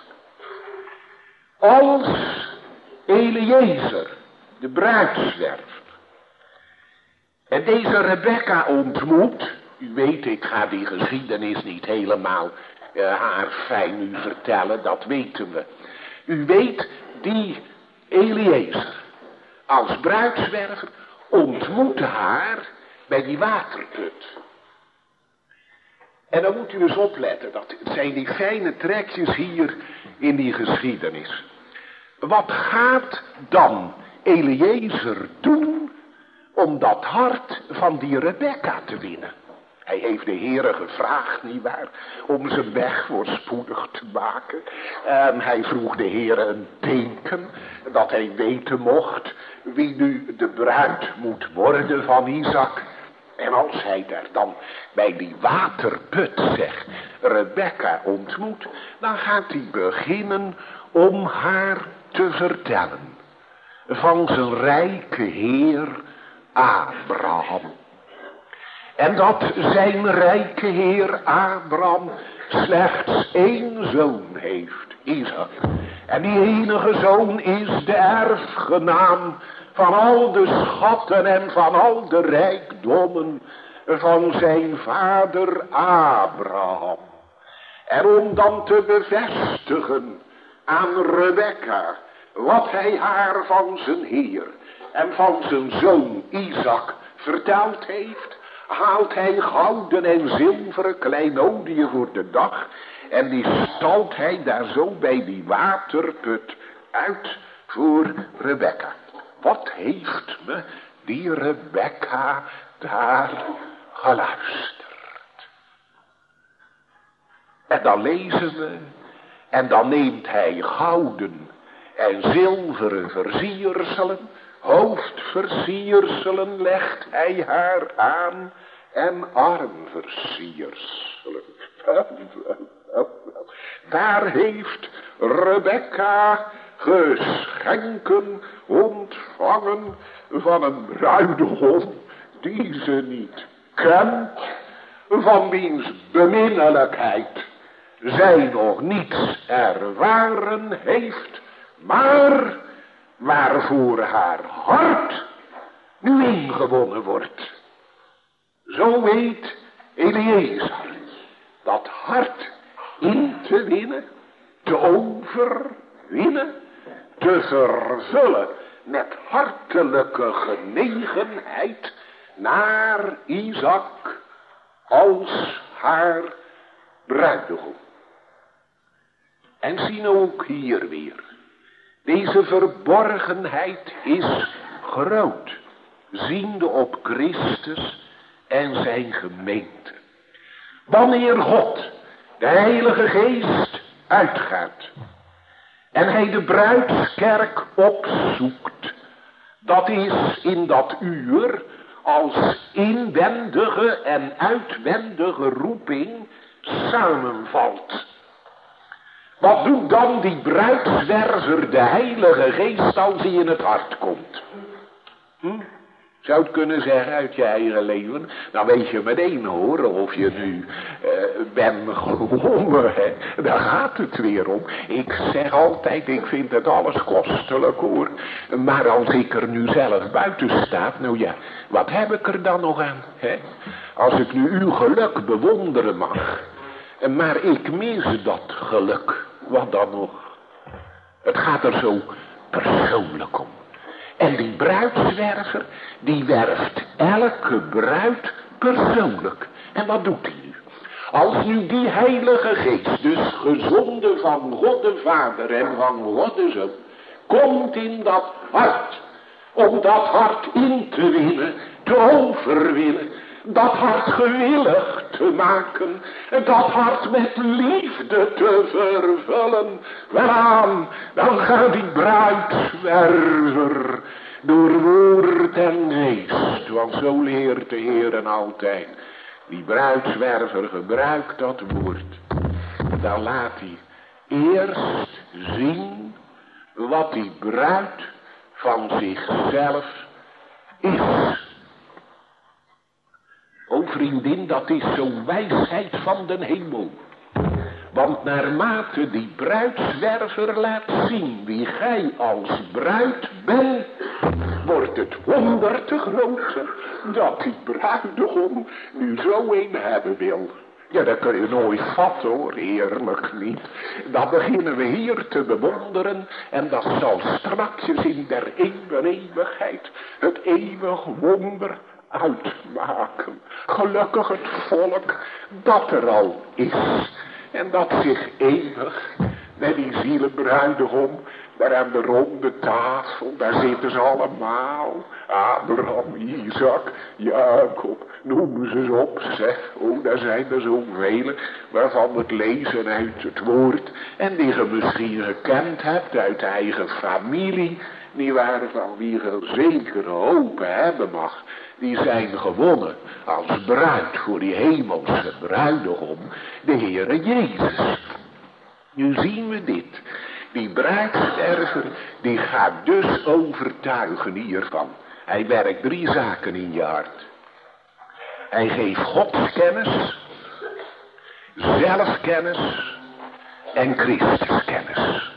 Als Eliezer, de bruidzwerver, en deze Rebekka ontmoet, u weet, ik ga die geschiedenis niet helemaal uh, haar fijn u vertellen, dat weten we. U weet, die Eliezer als bruidzwerver ontmoette haar bij die waterput. En dan moet u eens opletten, dat zijn die fijne trekjes hier in die geschiedenis. Wat gaat dan Eliezer doen om dat hart van die Rebekka te winnen? Hij heeft de Heere gevraagd, nietwaar, om zijn weg voorspoedig te maken. En hij vroeg de Heere een teken, dat hij weten mocht wie nu de bruid moet worden van Isaac. En als hij daar dan bij die waterput, zegt, Rebekka ontmoet, dan gaat hij beginnen om haar te vertellen van zijn rijke heer Abraham. En dat zijn rijke heer Abraham slechts één zoon heeft, Isaac. En die enige zoon is de erfgenaam van al de schatten en van al de rijkdommen van zijn vader Abraham. En om dan te bevestigen aan Rebekka wat hij haar van zijn heer en van zijn zoon Isaac verteld heeft, haalt hij gouden en zilveren kleinodiën voor de dag en die stalt hij daar zo bij die waterput uit voor Rebekka. Wat heeft me die Rebekka daar geluisterd? En dan lezen we, en dan neemt hij gouden en zilveren versierselen, hoofdversierselen legt hij haar aan en armversierselen. Daar heeft Rebekka geschenken ontvangen van een bruidegom die ze niet kent, van wiens beminnelijkheid zij nog niets ervaren heeft, maar waarvoor haar hart nu ingewonnen wordt. Zo weet Eliezer dat hart in te winnen, te overwinnen, te vervullen met hartelijke genegenheid naar Isaac als haar bruidegom. En zien ook hier weer, deze verborgenheid is groot, ziende op Christus en zijn gemeente. Wanneer God, de Heilige Geest, uitgaat en hij de bruidskerk opzoekt, dat is in dat uur als inwendige en uitwendige roeping samenvalt. Wat doet dan die bruidswerver, de Heilige Geest, als hij in het hart komt? Hm? Zou het kunnen zeggen uit je eigen leven? Dan weet je meteen hoor, of je nu uh, bent gewonnen, hè. Daar gaat het weer om. Ik zeg altijd, ik vind het alles kostelijk hoor. Maar als ik er nu zelf buiten sta, nou ja, wat heb ik er dan nog aan? Hè? Als ik nu uw geluk bewonderen mag, maar ik mis dat geluk, wat dan nog? Het gaat er zo persoonlijk om. En die bruidswerver, die werft elke bruid persoonlijk. En wat doet hij nu? Als nu die Heilige Geest, dus gezonden van God de Vader en van God de Zoon, komt in dat hart, om dat hart in te winnen, te overwinnen, dat hart gewillig te maken, dat hart met liefde te vervullen. Waaraan, dan gaat die bruidswerver door woord en geest, want zo leert de Heer altijd. Die bruidswerver gebruikt dat woord. Dan laat hij eerst zien wat die bruid van zichzelf is. O vriendin, dat is zo'n wijsheid van den hemel. Want naarmate die bruidswerver laat zien wie gij als bruid bent, wordt het wonder te groter dat die bruidegom nu zo een hebben wil. Ja, dat kun je nooit vatten hoor, eerlijk niet. Dat beginnen we hier te bewonderen en dat zal straks in der eeuwigheid het eeuwig wonder uitmaken. Gelukkig het volk dat er al is en dat zich eeuwig met die zielenbruidegom daar aan de ronde tafel, daar zitten ze allemaal. Abraham, Isaac, Jacob, noem ze eens op, zeg. Oh, daar zijn er zoveel waarvan het lezen uit het woord en die je misschien gekend hebt uit eigen familie, die waren van wie je zeker hopen hebben mag. Die zijn gewonnen als bruid voor die hemelse bruidegom, de Heere Jezus. Nu zien we dit. Die bruidswerver, die gaat dus overtuigen hiervan. Hij werkt drie zaken in je hart. Hij geeft godskennis, zelfkennis en Christuskennis.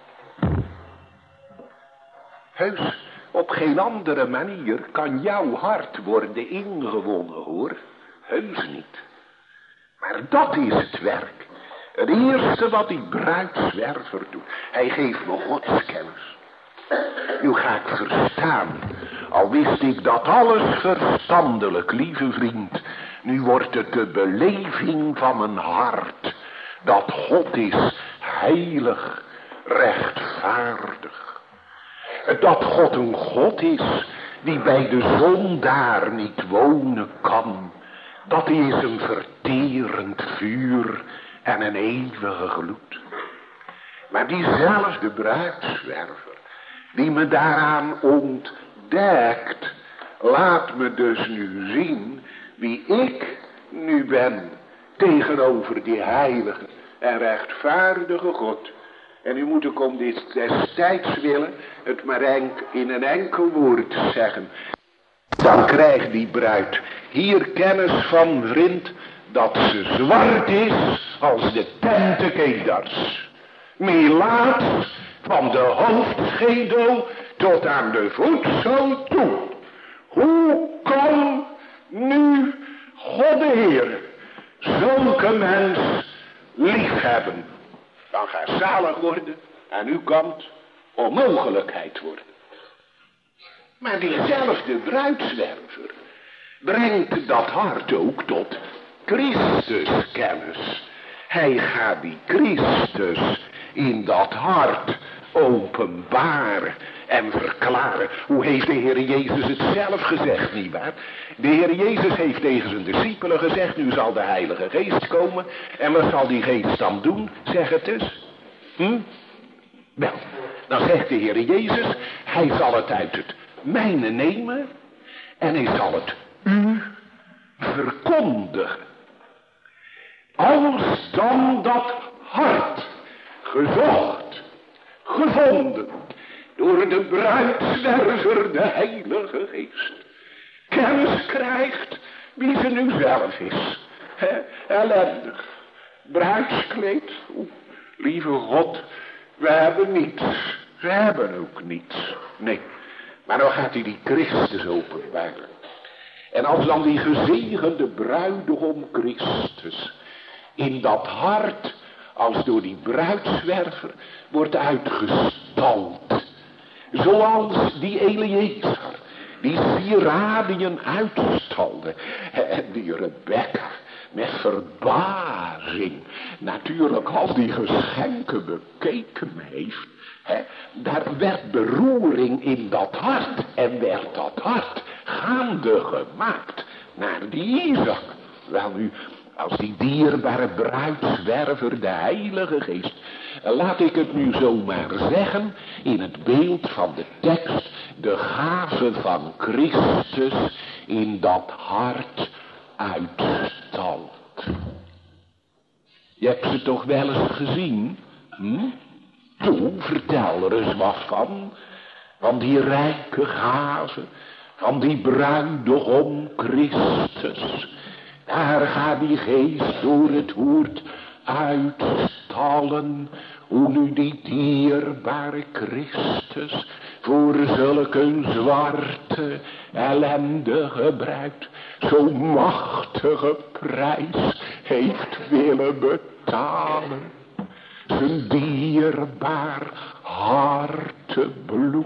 Heus, op geen andere manier kan jouw hart worden ingewonnen hoor. Heus niet. Maar dat is het werk. Het eerste wat die bruidswerver doet. Hij geeft me godskennis. Nu ga ik verstaan. Al wist ik dat alles verstandelijk, lieve vriend. Nu wordt het de beleving van mijn hart. Dat God is heilig, rechtvaardig. Dat God een God is die bij de zondaar niet wonen kan. Dat is een verterend vuur en een eeuwige gloed. Maar diezelfde bruidswerver die me daaraan ontdekt, laat me dus nu zien wie ik nu ben tegenover die heilige en rechtvaardige God. En nu moet ik om dit destijds willen het maar enk, in een enkel woord te zeggen. Dan krijgt die bruid hier kennis van, vriend, dat ze zwart is als de tente Kedars. Melaat van de hoofdschedel tot aan de voetzool toe. Hoe kan nu God de Heer zulke mens liefhebben? Dan gaat zalig worden aan uw kant onmogelijkheid worden. Maar diezelfde bruidswerver brengt dat hart ook tot Christuskennis. Hij gaat die Christus in dat hart openbaren en verklaren. Hoe heeft de Heer Jezus het zelf gezegd, nietwaar? De Heer Jezus heeft tegen zijn discipelen gezegd, nu zal de Heilige Geest komen. En wat zal die Geest dan doen? Zeg het dus. Hm? Wel, dan zegt de Heer Jezus, hij zal het uit het mijne nemen en hij zal het u verkondigen. Als dan dat hart gezocht, gevonden door de bruidswerver, de Heilige Geest, kennis krijgt wie ze nu zelf is. He, ellendig, bruidskleed, o, lieve God, we hebben niets, we hebben ook niets, nee. Maar dan gaat hij die Christus openbaren. En als dan die gezegende bruidegom Christus in dat hart, als door die bruidswerver, wordt uitgestald. Zoals die Eliezer, die sieradiën uitstalde. En die Rebecca met verbazing natuurlijk al die geschenken bekeken heeft. He, daar werd beroering in dat hart en werd dat hart gaande gemaakt naar die Isaac. Wel nu, als die dierbare bruidswerver, de Heilige Geest, laat ik het nu zomaar zeggen, in het beeld van de tekst, de gave van Christus in dat hart uitstalt. Je hebt ze toch wel eens gezien? Hm? Toe, vertel er eens wat van. Van die rijke gave, van die bruidegom Christus. Daar gaat die geest door het woord uitstallen. Hoe nu die dierbare Christus voor zulke zwarte, ellendige bruid zo'n machtige prijs heeft willen betalen. Zijn dierbaar hartebloed.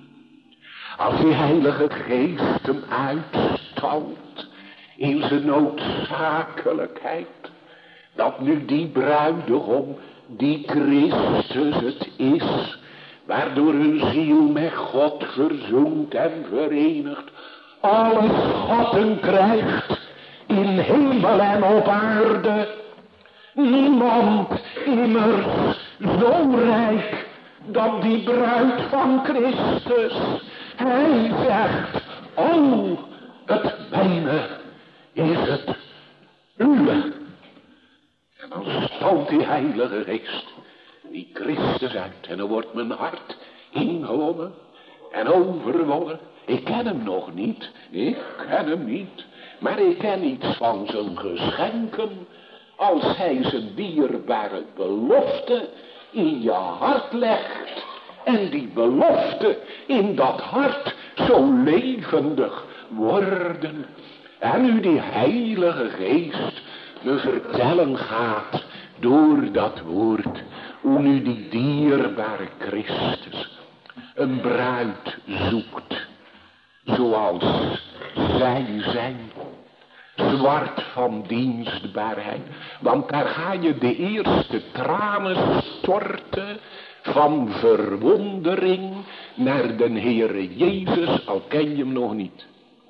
Als die Heilige Geest hem uitstalt in zijn noodzakelijkheid, dat nu die bruidegom, die Christus het is, waardoor hun ziel met God verzoend en verenigd, alle schatten krijgt in hemel en op aarde. Niemand immers zo rijk dan die bruid van Christus. Hij zegt, oh, het mijne is het uwe. En dan stalt die Heilige Geest die Christus uit. En dan wordt mijn hart ingewonnen en overwonnen. Ik ken hem nog niet, ik ken hem niet. Maar ik ken iets van zijn geschenken. Als hij zijn dierbare belofte in je hart legt. En die belofte in dat hart zo levendig worden. En nu die Heilige Geest me vertellen gaat door dat woord. Hoe nu die dierbare Christus een bruid zoekt. Zoals zij zijn. Zwart van dienstbaarheid. Want daar ga je de eerste tranen storten van verwondering naar den Heere Jezus, al ken je hem nog niet.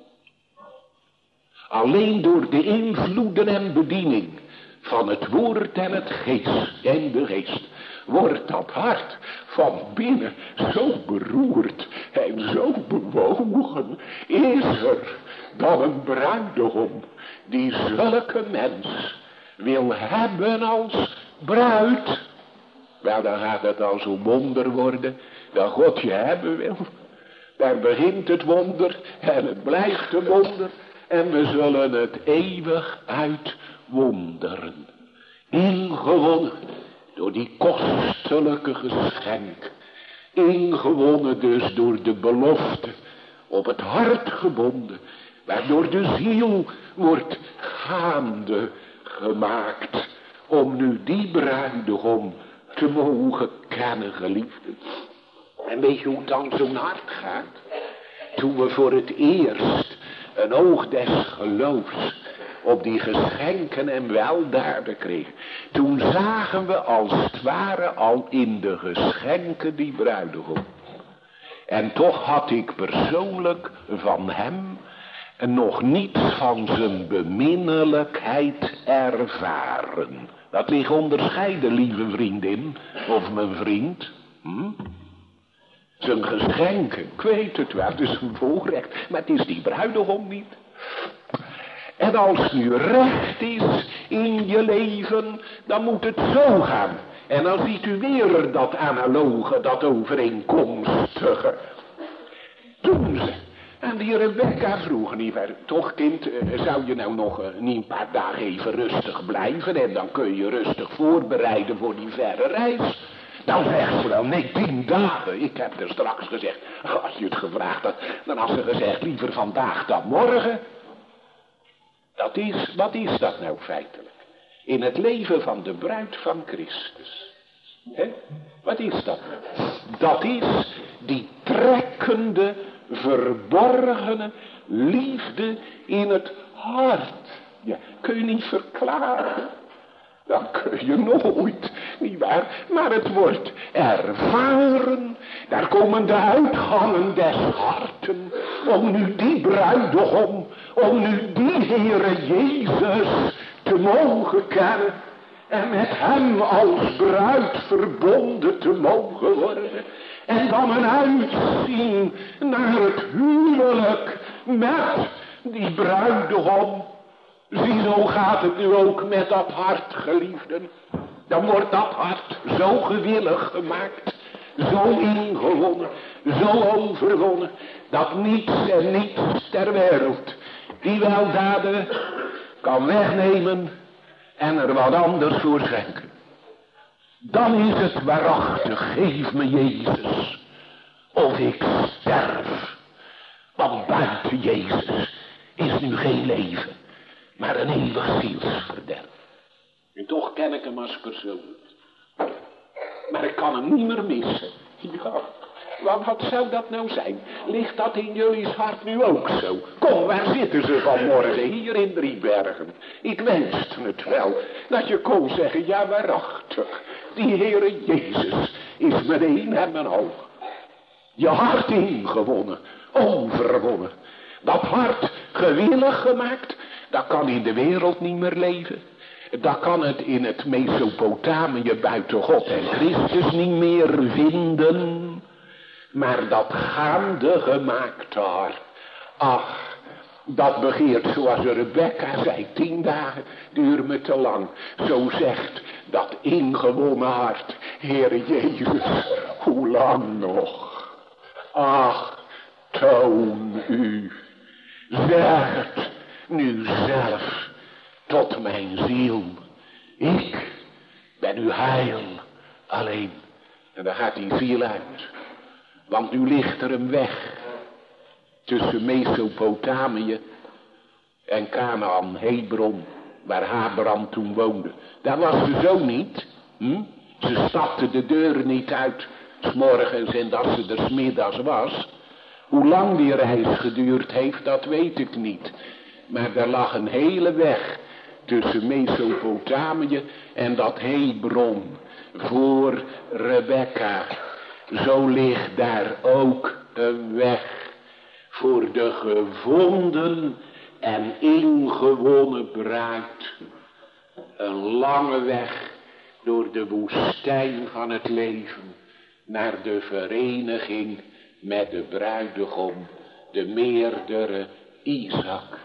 Alleen door de invloeden en bediening van het woord en het geest en de geest wordt dat hart van binnen zo beroerd en zo bewogen. Is er dan een bruidegom die zulke mens wil hebben als bruid? Wel, dan gaat het al zo'n wonder worden dat God je hebben wil. Daar begint het wonder en het blijft een wonder. En we zullen het eeuwig uitwonderen. Ingewonnen door die kostelijke geschenk. Ingewonnen dus door de belofte. Op het hart gebonden. Waardoor de ziel wordt gaande gemaakt. Om nu die bruidegom te mogen kennen, geliefden. En weet je hoe het dan zo'n hart gaat? Toen we voor het eerst een oog des geloofs op die geschenken en weldaden kregen. Toen zagen we als het ware al in de geschenken die bruidegom. En toch had ik persoonlijk van hem nog niets van zijn beminnelijkheid ervaren. Dat ligt onderscheiden, lieve vriendin, of mijn vriend. Hm? Zijn geschenken, ik weet het wel, het is een voorrecht, maar het is die bruidegom niet. En als het nu recht is in je leven, dan moet het zo gaan. En dan ziet u weer dat analoge, dat overeenkomstige. Toen ze aan die Rebecca vroegen, niet ver, toch kind, zou je nou nog uh, niet een paar dagen even rustig blijven en dan kun je rustig voorbereiden voor die verre reis. Dan zegt ze wel, nee, tien dagen. Ik heb er straks gezegd, als je het gevraagd had, dan had ze gezegd, liever vandaag dan morgen. Dat is, wat is dat nou feitelijk? In het leven van de bruid van Christus. He? Wat is dat nou? Dat is die trekkende, verborgene liefde in het hart. Ja, kun je niet verklaren. Dat kun je nooit, nietwaar? Maar het wordt ervaren. Daar komen de uitgangen des harten. Om nu die bruidegom, om nu die Heere Jezus te mogen kennen. En met hem als bruid verbonden te mogen worden. En dan een uitzien naar het huwelijk met die bruidegom. Zie, zo gaat het nu ook met dat hart, geliefden. Dan wordt dat hart zo gewillig gemaakt, zo ingewonnen, zo overwonnen, dat niets en niets ter wereld die weldaden kan wegnemen en er wat anders voor schenken. Dan is het waarachtig, geef me Jezus, of ik sterf. Want buiten Jezus is nu geen leven, maar een eeuwig zielsverderf. En toch ken ik hem als persoon. Maar ik kan hem niet meer missen. Ja, wat, wat zou dat nou zijn? Ligt dat in jullie hart nu ook zo? Kom, waar zitten ze vanmorgen? Hier in Driebergen. Ik wenste het wel, dat je kon zeggen, ja waarachtig, die Heere Jezus is met een en mijn oog. Je hart ingewonnen, overwonnen. Dat hart gewillig gemaakt, dat kan in de wereld niet meer leven. Dat kan het in het Mesopotamië buiten God en Christus niet meer vinden. Maar dat gaande gemaakte hart, ach, dat begeert zoals Rebecca zei, tien dagen duurt me te lang. Zo zegt dat ingewonnen hart, Heere Jezus, hoe lang nog? Ach, toon u, zeg het nu zelf tot mijn ziel. Ik ben uw heil alleen. En dan gaat die ziel uit. Want nu ligt er een weg tussen Mesopotamië en Canaan, Hebron, waar Abraham toen woonde. Daar was ze zo niet. Hm? Ze stapte de deur niet uit, 's morgens en dat ze er 's middags was. Hoe lang die reis geduurd heeft, dat weet ik niet. Maar er lag een hele weg tussen Mesopotamië en dat Hebron voor Rebecca. Zo ligt daar ook een weg voor de gevonden en ingewonnen bruid. Een lange weg door de woestijn van het leven naar de vereniging met de bruidegom, de meerdere Isaac.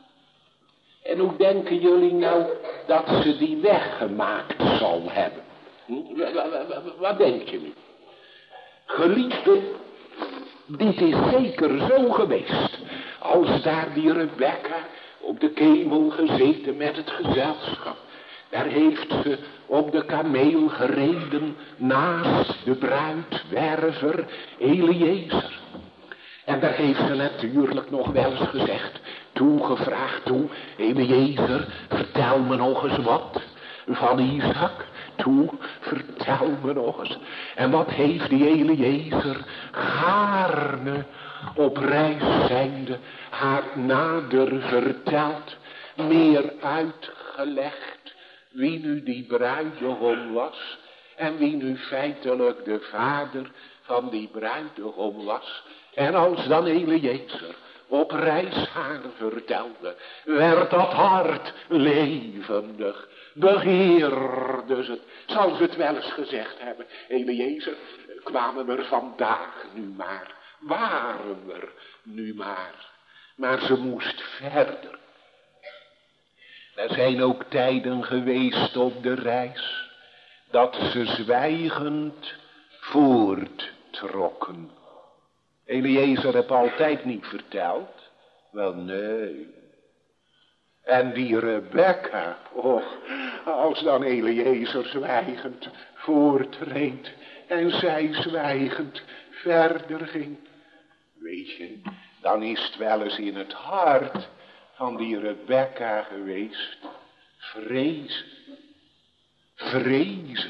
En hoe denken jullie nou dat ze die weg gemaakt zal hebben? Hm? Wat denk je nu? Geliefden, dit is zeker zo geweest, als daar die Rebecca op de kemel gezeten met het gezelschap. Daar heeft ze op de kameel gereden naast de bruidwerver Eliezer. En daar heeft ze natuurlijk nog wel eens gezegd, toegevraagd toe, Eliezer, vertel me nog eens wat van Isaac. Toe, vertel me nog eens. En wat heeft die Eliezer gaarne op reis zijnde haar nader verteld, meer uitgelegd wie nu die bruidegom was en wie nu feitelijk de vader van die bruidegom was. En als dan Eliezer op reis haar vertelde, werd dat hart levendig, begeerde het. Zal ze het wel eens gezegd hebben, Eliezer, kwamen we er vandaag nu maar, waren we er nu maar. Maar ze moest verder. Er zijn ook tijden geweest op de reis, dat ze zwijgend voorttrokken. Eliezer heb altijd niet verteld. Wel nee. En die Rebecca, och, als dan Eliezer zwijgend voortreed en zij zwijgend verder ging. Weet je, dan is het wel eens in het hart van die Rebecca geweest. Vrezen. Vrezen.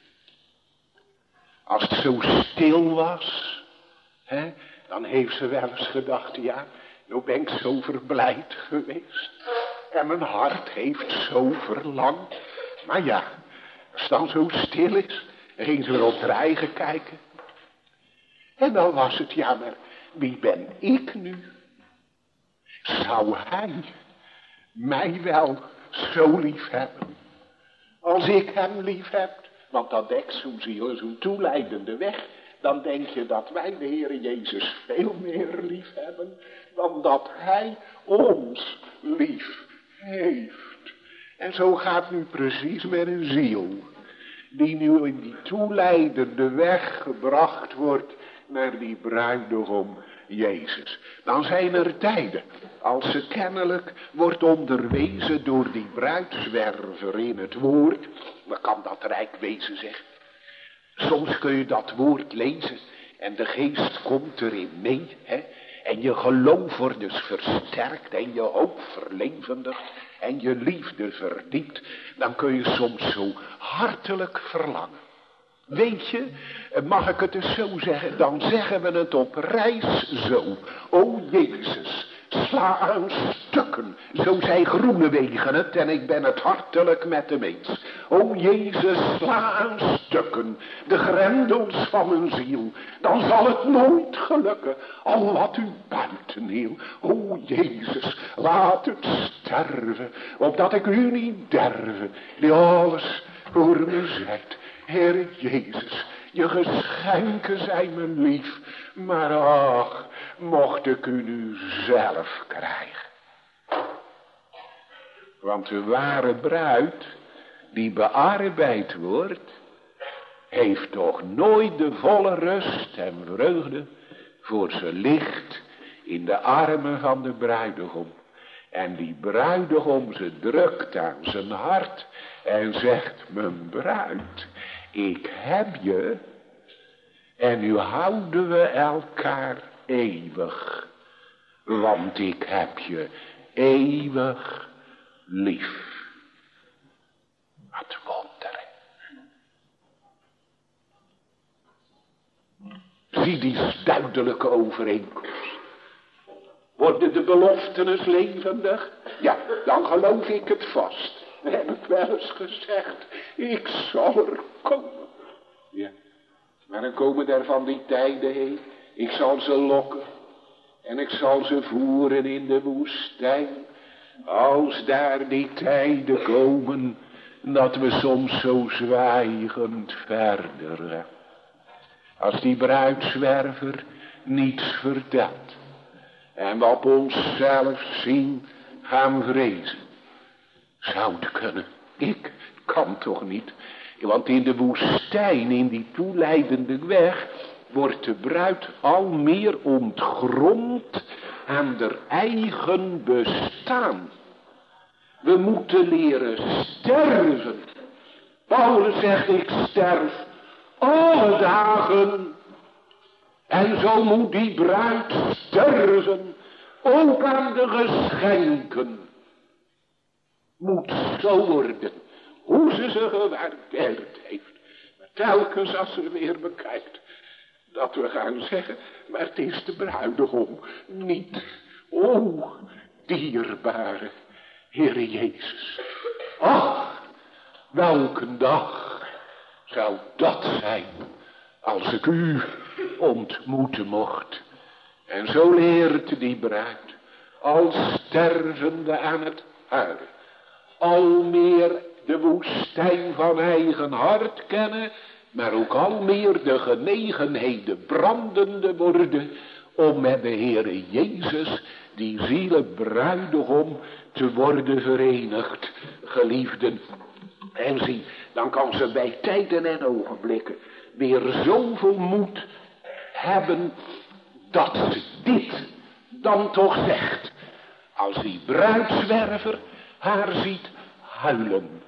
Als het zo stil was, hè, dan heeft ze wel eens gedacht, ja, nou ben ik zo verblijd geweest. En mijn hart heeft zo verlangd. Maar ja, als het dan zo stil is, dan ging ze weer op haar eigen kijken. En dan was het, ja, maar wie ben ik nu? Zou hij mij wel zo lief hebben als ik hem lief heb? Want dat dekt zo'n ziel, zo'n toeleidende weg. Dan denk je dat wij de Heer Jezus veel meer lief hebben dan dat hij ons lief heeft. En zo gaat nu precies met een ziel die nu in die toeleidende weg gebracht wordt naar die bruidegom Jezus. Dan zijn er tijden, als ze kennelijk wordt onderwezen door die bruidzwerver in het woord, dan kan dat rijk wezen, zeg. Soms kun je dat woord lezen en de geest komt erin mee, hè? En je geloof wordt dus versterkt en je hoop verlevendigd en je liefde verdiept. Dan kun je soms zo hartelijk verlangen. Weet je, mag ik het dus zo zeggen, dan zeggen we het op reis zo. O Jezus, sla aan stukken, zo zij Groenewegen het en ik ben het hartelijk met hem eens. O Jezus, sla aan stukken de grendels van mijn ziel, dan zal het nooit gelukken, al wat u buiten hiel. O Jezus, laat het sterven, opdat ik u niet derve, die alles voor me zijt. Heer Jezus, je geschenken zijn me lief, maar ach, mocht ik u nu zelf krijgen. Want de ware bruid, die bearbeid wordt, heeft toch nooit de volle rust en vreugde, voor ze ligt in de armen van de bruidegom. En die bruidegom, ze drukt aan zijn hart en zegt, mijn bruid, ik heb je en nu houden we elkaar eeuwig, want ik heb je eeuwig lief. Wat wonder. Zie die duidelijke overeenkomst. Worden de beloften eens levendig? Ja, dan geloof ik het vast. We hebben het wel eens gezegd. Ik zal er komen. Ja, maar dan komen er van die tijden heen. Ik zal ze lokken. En ik zal ze voeren in de woestijn. Als daar die tijden komen. Dat we soms zo zwijgend verder gaan. Als die bruidzwerver niets vertelt. En we op onszelf zien gaan vrezen. Zou het kunnen? Ik kan toch niet. Want in de woestijn, in die toeleidende weg, wordt de bruid al meer ontgrond aan haar eigen bestaan. We moeten leren sterven. Paulus zegt, ik sterf alle dagen. En zo moet die bruid sterven, ook aan de geschenken. Moet zo worden, hoe ze ze gewaardeerd heeft. Maar telkens als ze weer bekijkt, dat we gaan zeggen, maar het is de bruidegom niet. O, dierbare Heere Jezus. Ach, welke dag zou dat zijn als ik u ontmoeten mocht. En zo leert die bruid, al stervende aan het huilen, al meer de woestijn van eigen hart kennen, maar ook al meer de genegenheden brandende worden om met de Heere Jezus, die zielebruidegom, te worden verenigd, geliefden. En zie, dan kan ze bij tijden en ogenblikken weer zoveel moed hebben dat ze dit dan toch zegt. Als die bruidzwerver haar ziet huilen.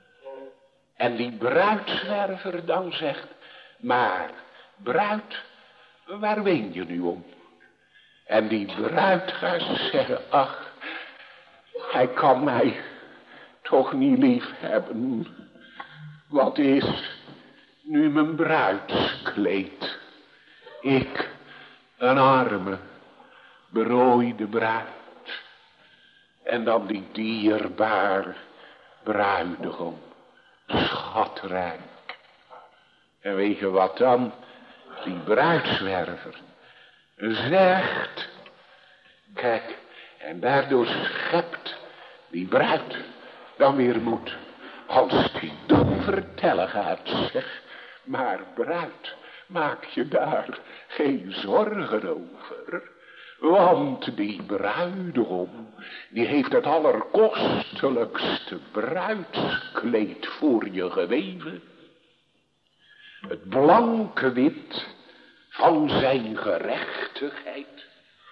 En die bruidzwerver dan zegt, maar bruid, waar ween je nu om? En die bruid gaat zeggen, ach, hij kan mij toch niet lief hebben. Wat is nu mijn bruidskleed? Ik, een arme, berooide bruid. En dan die dierbare bruidegom, schatrijk. En weet je wat dan? Die bruidzwerver zegt, kijk, en daardoor schept die bruid dan weer moed. Als die dan vertellen gaat, zeg, maar bruid, maak je daar geen zorgen over. Want die bruidegom, die heeft het allerkostelijkste bruidskleed voor je geweven. Het blanke wit van zijn gerechtigheid,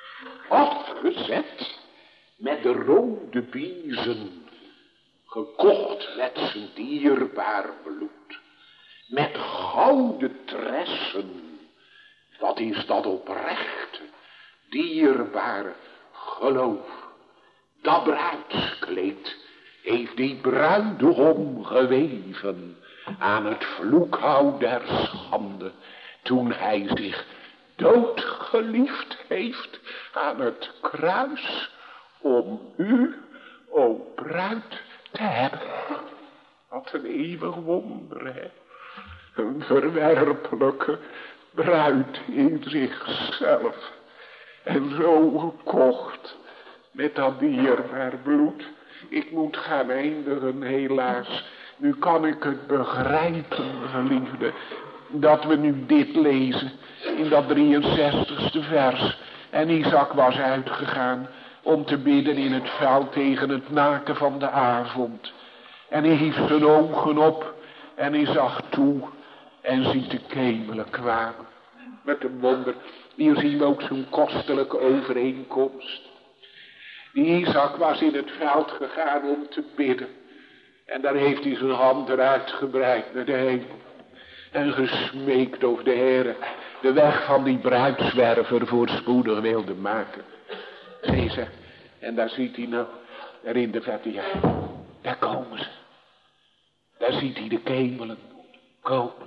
afgezet met de rode biezen, gekocht met zijn dierbaar bloed, met gouden tressen. Wat is dat oprechte, dierbare geloof? Dat bruidskleed heeft die bruidegom geweven aan het vloekhout der schande, toen hij zich doodgeliefd heeft aan het kruis, om u, o bruid, te hebben. Wat een eeuwig wonder, hè? Een verwerpelijke bruid in zichzelf. En zo gekocht met dat dierbaar bloed. Ik moet gaan eindigen, helaas. Nu kan ik het begrijpen, geliefde, dat we nu dit lezen in dat drieënzestigste vers. En Isaac was uitgegaan om te bidden in het veld tegen het naken van de avond. En hij hief zijn ogen op en hij zag toe en ziet de kemelen kwamen. Met een wonder, hier zien we ook zo'n kostelijke overeenkomst. Die Isaac was in het veld gegaan om te bidden. En daar heeft hij zijn hand eruit gebreid naar de hemel. En gesmeekt of de Heere de weg van die bruidzwerver voorspoedig wilde maken. Zie ze, en daar ziet hij nou, daar in de verte, ja, daar komen ze. Daar ziet hij de kemelen komen.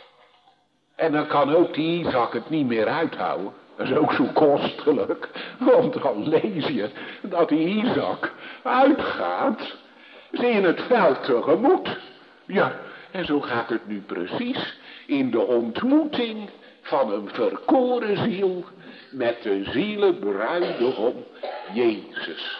En dan kan ook die Isaac het niet meer uithouden. Dat is ook zo kostelijk. Want dan lees je dat die Isaac uitgaat ze in het veld tegemoet. Ja, en zo gaat het nu precies in de ontmoeting van een verkoren ziel met de zielenbruidegom Jezus.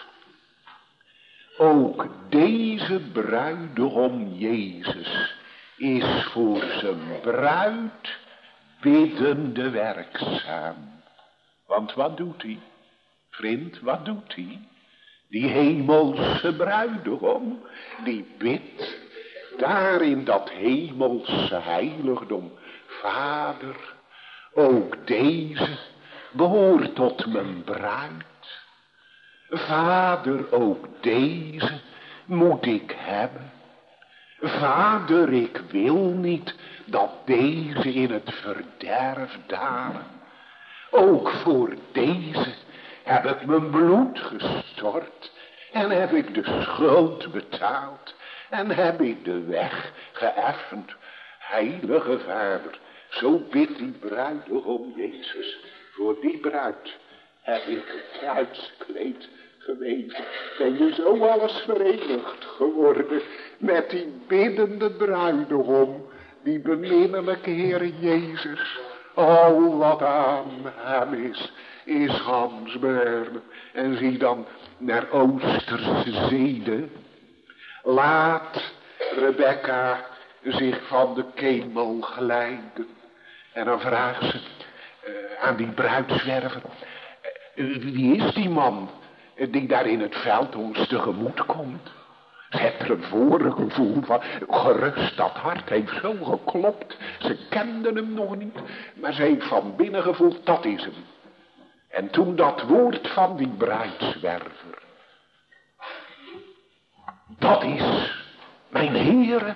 Ook deze bruidegom Jezus is voor zijn bruid biddende werkzaam. Want wat doet hij? Vriend, wat doet hij? Die hemelse bruidegom, die bidt daar in dat hemelse heiligdom. Vader, ook deze behoort tot mijn bruid. Vader, ook deze moet ik hebben. Vader, ik wil niet dat deze in het verderf dalen. Ook voor deze heb ik mijn bloed gestort en heb ik de schuld betaald en heb ik de weg geëffend. Heilige Vader, Zo bidt die bruidegom Jezus. Voor die bruid heb ik het bruidskleed gewezen. Ben je zo alles verenigd geworden met die biddende bruidegom, die beminnelijke Heer Jezus. Oh, wat aan hem is, is Hans beschermen. En zie dan naar Oosterse zeden. Laat Rebecca zich van de kemel glijden. En dan vraagt ze uh, aan die bruidswerver. Uh, wie is die man uh, die daar in het veld ons tegemoet komt? Ze heeft er een voorgevoel van. Gerust, dat hart heeft zo geklopt. Ze kenden hem nog niet. Maar ze heeft van binnen gevoeld, dat is hem. En toen dat woord van die bruidswerver. Dat is mijn Heere.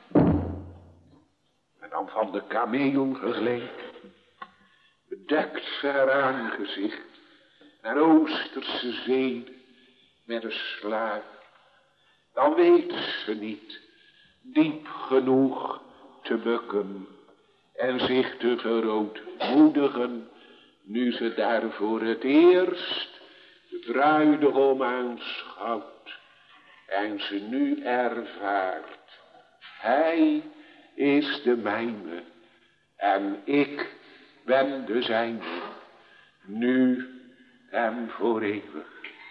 En dan van de kameel gegleed. Bedekt ver aangezicht. Naar Oosterse zeden. Met een sluier. Dan weet ze niet diep genoeg te bukken. En zich te verootmoedigen. Nu ze daar voor het eerst de bruidegom aanschouwt. En ze nu ervaart. Hij is de mijne. En ik ben de zijne. Nu en voor eeuwig.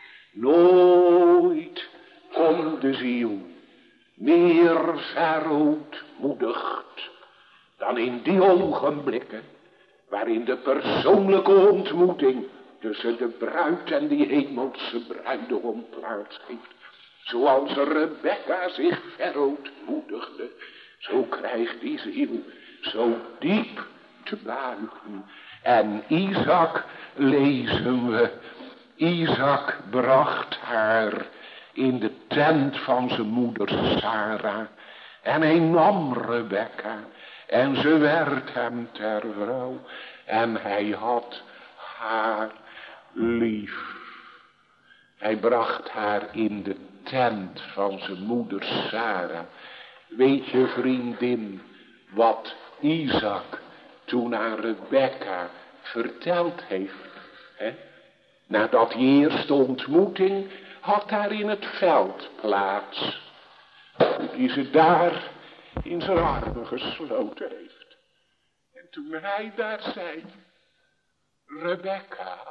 Nooit komt de ziel meer verootmoedigd dan in die ogenblikken. Waarin de persoonlijke ontmoeting tussen de bruid en die hemelse bruidegom plaats heeft. Zoals Rebecca zich verootmoedigde, zo krijgt die ziel zo diep te buigen. En Isaac lezen we, Isaac bracht haar in de tent van zijn moeder Sarah. En hij nam Rebecca. En ze werd hem ter vrouw. En hij had haar lief. Hij bracht haar in de tent van zijn moeder Sarah. Weet je, vriendin, wat Isaac toen aan Rebecca verteld heeft? Hè? Nadat die eerste ontmoeting had daar in het veld plaats. Die ze daar in zijn armen gesloten heeft. En toen hij daar zei, Rebecca.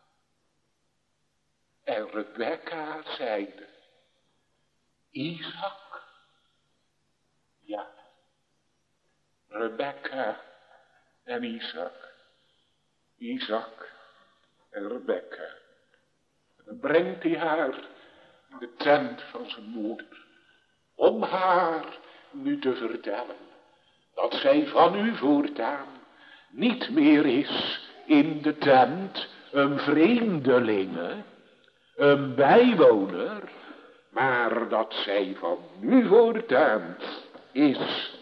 En Rebecca zeide, Isaac. Ja, Rebecca en Isaac. Isaac en Rebecca. En dan brengt hij haar in de tent van zijn moeder. Om haar nu te vertellen dat zij van u voortaan niet meer is in de tent een vreemdelinge, een bijwoner, maar dat zij van nu voortaan is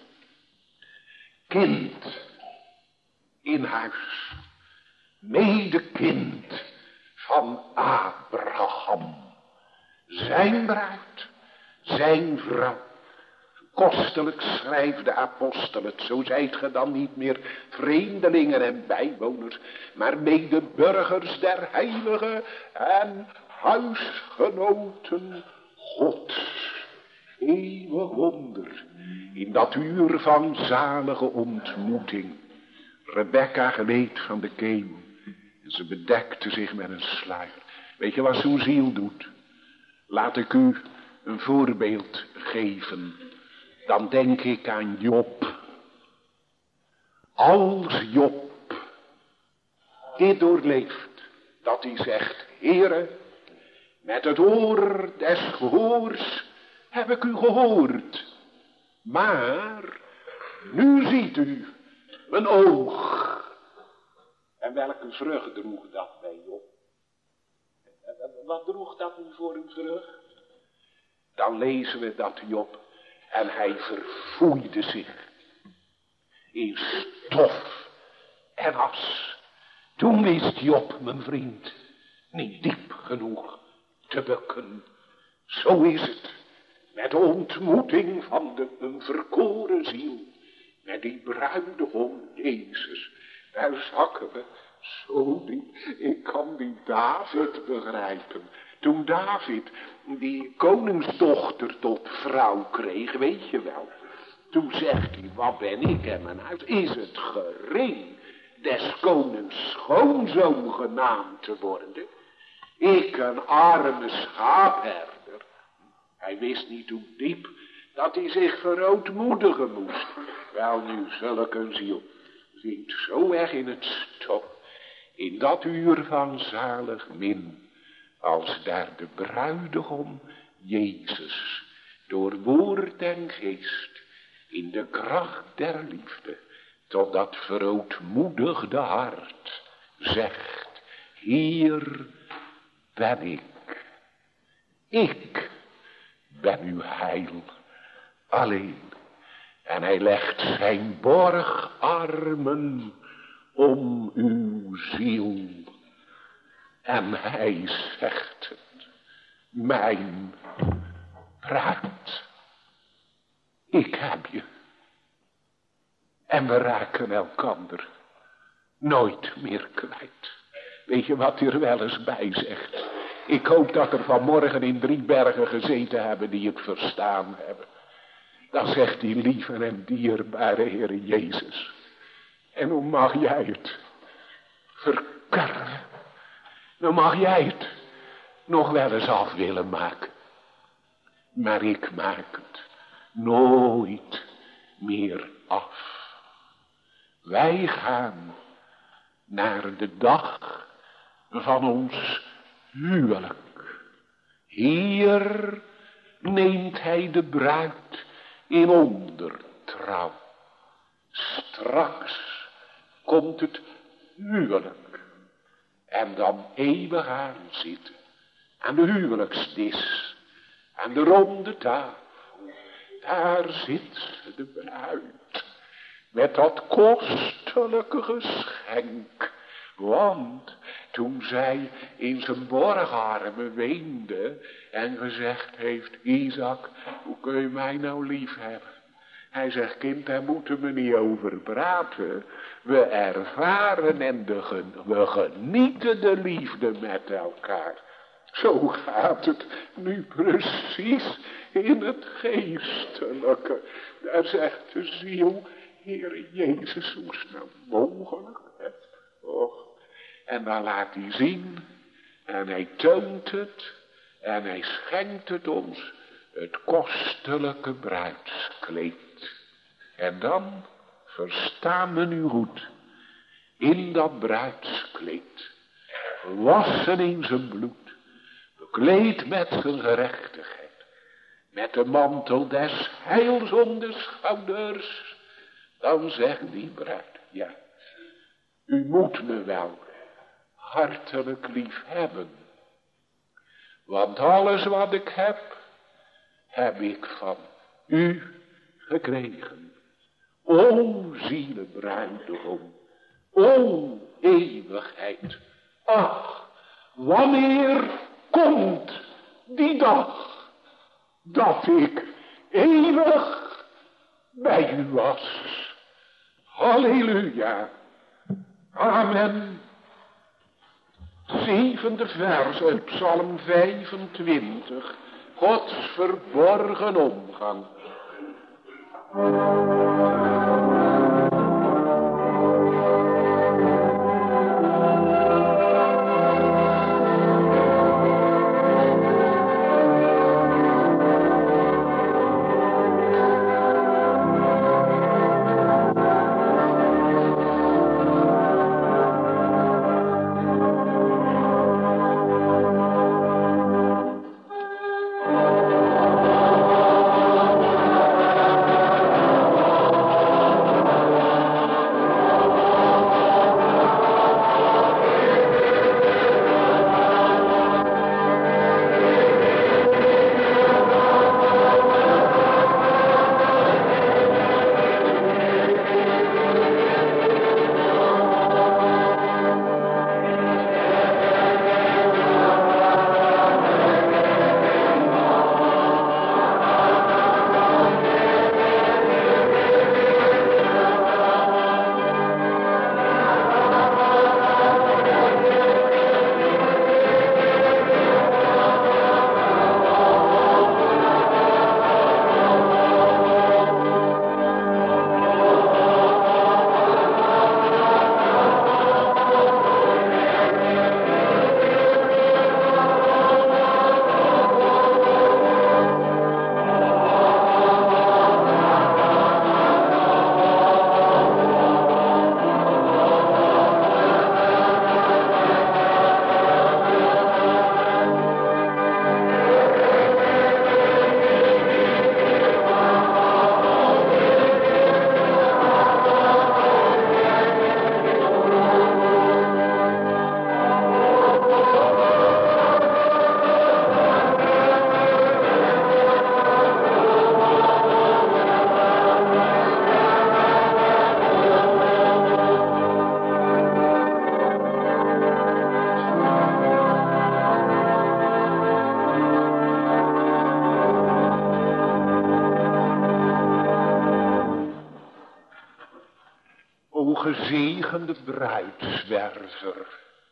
kind in huis, medekind van Abraham, zijn bruid, zijn vrouw. Kostelijk schrijft de apostel het, zo zijt ge dan niet meer vreemdelingen en bijwoners, maar medeburgers der heilige en huisgenoten Gods. Eeuwig wonder, in dat uur van zalige ontmoeting. Rebecca gleed van de kemel en ze bedekte zich met een sluier. Weet je wat zo'n ziel doet? Laat ik u een voorbeeld geven. Dan denk ik aan Job. Als Job dit doorleeft, dat hij zegt, Heere, met het oor des gehoors heb ik u gehoord. Maar nu ziet u mijn oog. En welke vrucht droeg dat bij Job? Wat droeg dat nu voor een vrucht? Dan lezen we dat Job, en hij verfoeide zich in stof en as. Toen wist Job, mijn vriend, niet diep genoeg te bukken. Zo is het met de ontmoeting van de, een verkoren ziel. En die bruidegom Jezus, daar zakken we zo diep. Ik kan die David begrijpen. Toen David die koningsdochter tot vrouw kreeg, weet je wel. Toen zegt hij, wat ben ik en mijn huis? Is het gering des konings schoonzoon genaamd te worden? Ik, een arme schaapherder. Hij wist niet hoe diep dat hij zich verootmoedigen moest. Wel nu, zulk een ziel zinkt zo weg in het stof, in dat uur van zalig min, als daar de bruidegom Jezus door woord en geest in de kracht der liefde tot dat verootmoedigde hart zegt, hier ben ik. Ik ben uw heil alleen. En hij legt zijn borgarmen om uw ziel. En hij zegt het, mijn bruid, ik heb je. En we raken elkander nooit meer kwijt. Weet je wat hij er wel eens bij zegt? Ik hoop dat er vanmorgen in drie bergen gezeten hebben die het verstaan hebben. Dan zegt die lieve en dierbare Heer Jezus. En hoe mag jij het verkerven? Dan mag jij het nog wel eens af willen maken. Maar ik maak het nooit meer af. Wij gaan naar de dag van ons huwelijk. Hier neemt hij de bruid in ondertrouw. Straks komt het huwelijk. En dan eeuwig aan zitten. Aan de huwelijksdis. Aan de ronde tafel. Daar zit de bruid. Met dat kostelijke geschenk. Want toen zij in zijn borgarmen weende en gezegd heeft, Isaac, hoe kun je mij nou lief hebben? Hij zegt, kind, daar moeten we niet over praten. We ervaren en de gen- we genieten de liefde met elkaar. Zo gaat het nu precies in het geestelijke. Daar zegt de ziel, Heer Jezus, hoe is nou mogelijk? Hè? Och. En dan laat hij zien en hij toont het en hij schenkt het ons, het kostelijke bruidskleed. En dan, verstaan we nu goed, in dat bruidskleed, wassen in zijn bloed, bekleed met zijn gerechtigheid, met de mantel des heils om de schouders, dan zegt die bruid, ja, u moet me wel hartelijk lief hebben, want alles wat ik heb, heb ik van u gekregen. O ziele bruidegom, o eeuwigheid, ach, wanneer komt die dag, dat ik eeuwig bij u was. Halleluja, amen. Zevende vers uit Psalm vijfentwintig, Gods verborgen omgang. gezegende bruidswerver,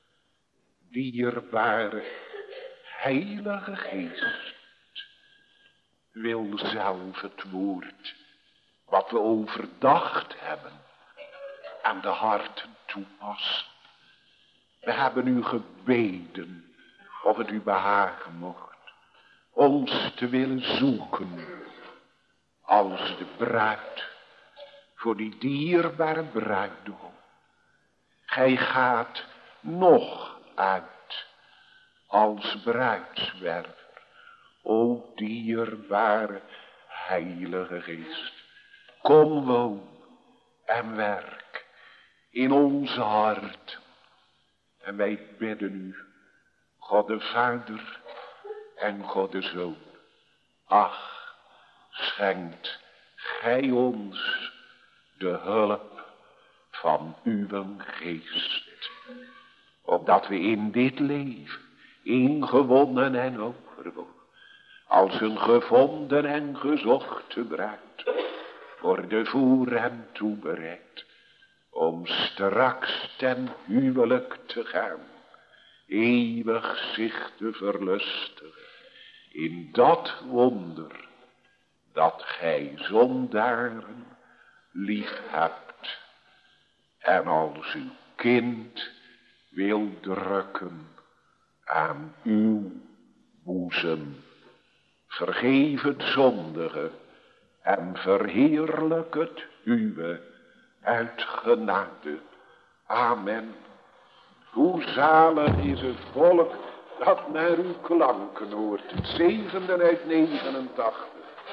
dierbare Heilige Geest, wil zelf het woord wat we overdacht hebben aan de harten toepassen. We hebben u gebeden of het u behagen mocht ons te willen zoeken als de bruid voor die dierbare bruidegom. Gij gaat nog uit als bruidswerver, o dierbare Heilige Geest. Kom woon en werk in onze hart. En wij bidden u, God de Vader en God de Zoon. Ach, schenkt gij ons de hulp van uw geest. Opdat we in dit leven, ingewonnen en overwonnen, als een gevonden en gezochte bruid, worden voor hem toebereid, om straks ten huwelijk te gaan, eeuwig zich te verlustigen in dat wonder dat gij zondaren lief hebt en als uw kind wil drukken aan uw boezem. Vergeef het zondige en verheerlijk het uwe uit genade. Amen. Hoe zalig is het volk dat naar uw klanken hoort. Het zevende uit negenentachtig.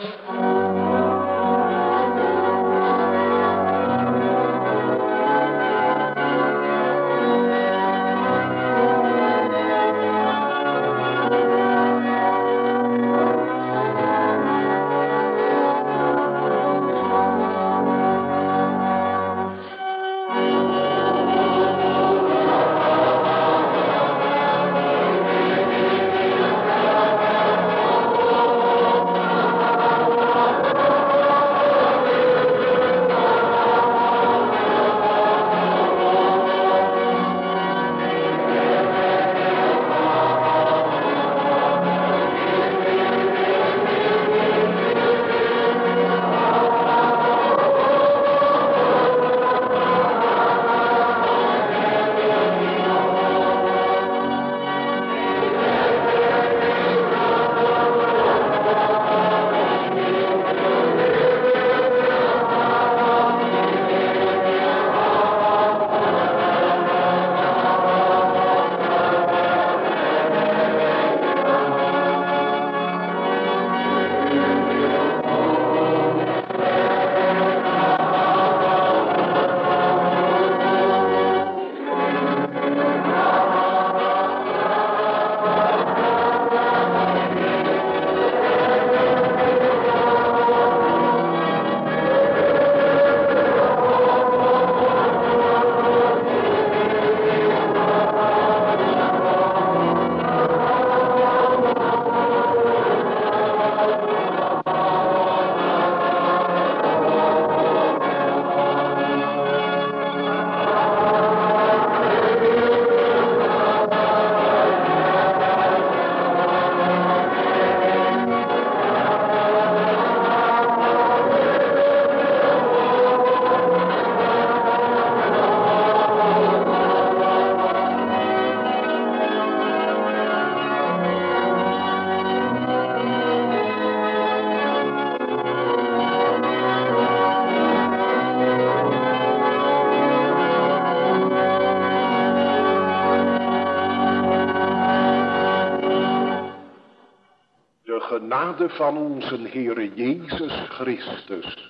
Genade van onze Heere Jezus Christus,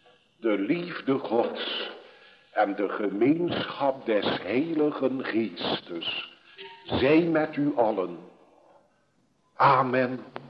de liefde Gods en de gemeenschap des Heiligen Geestes, zij met u allen. Amen.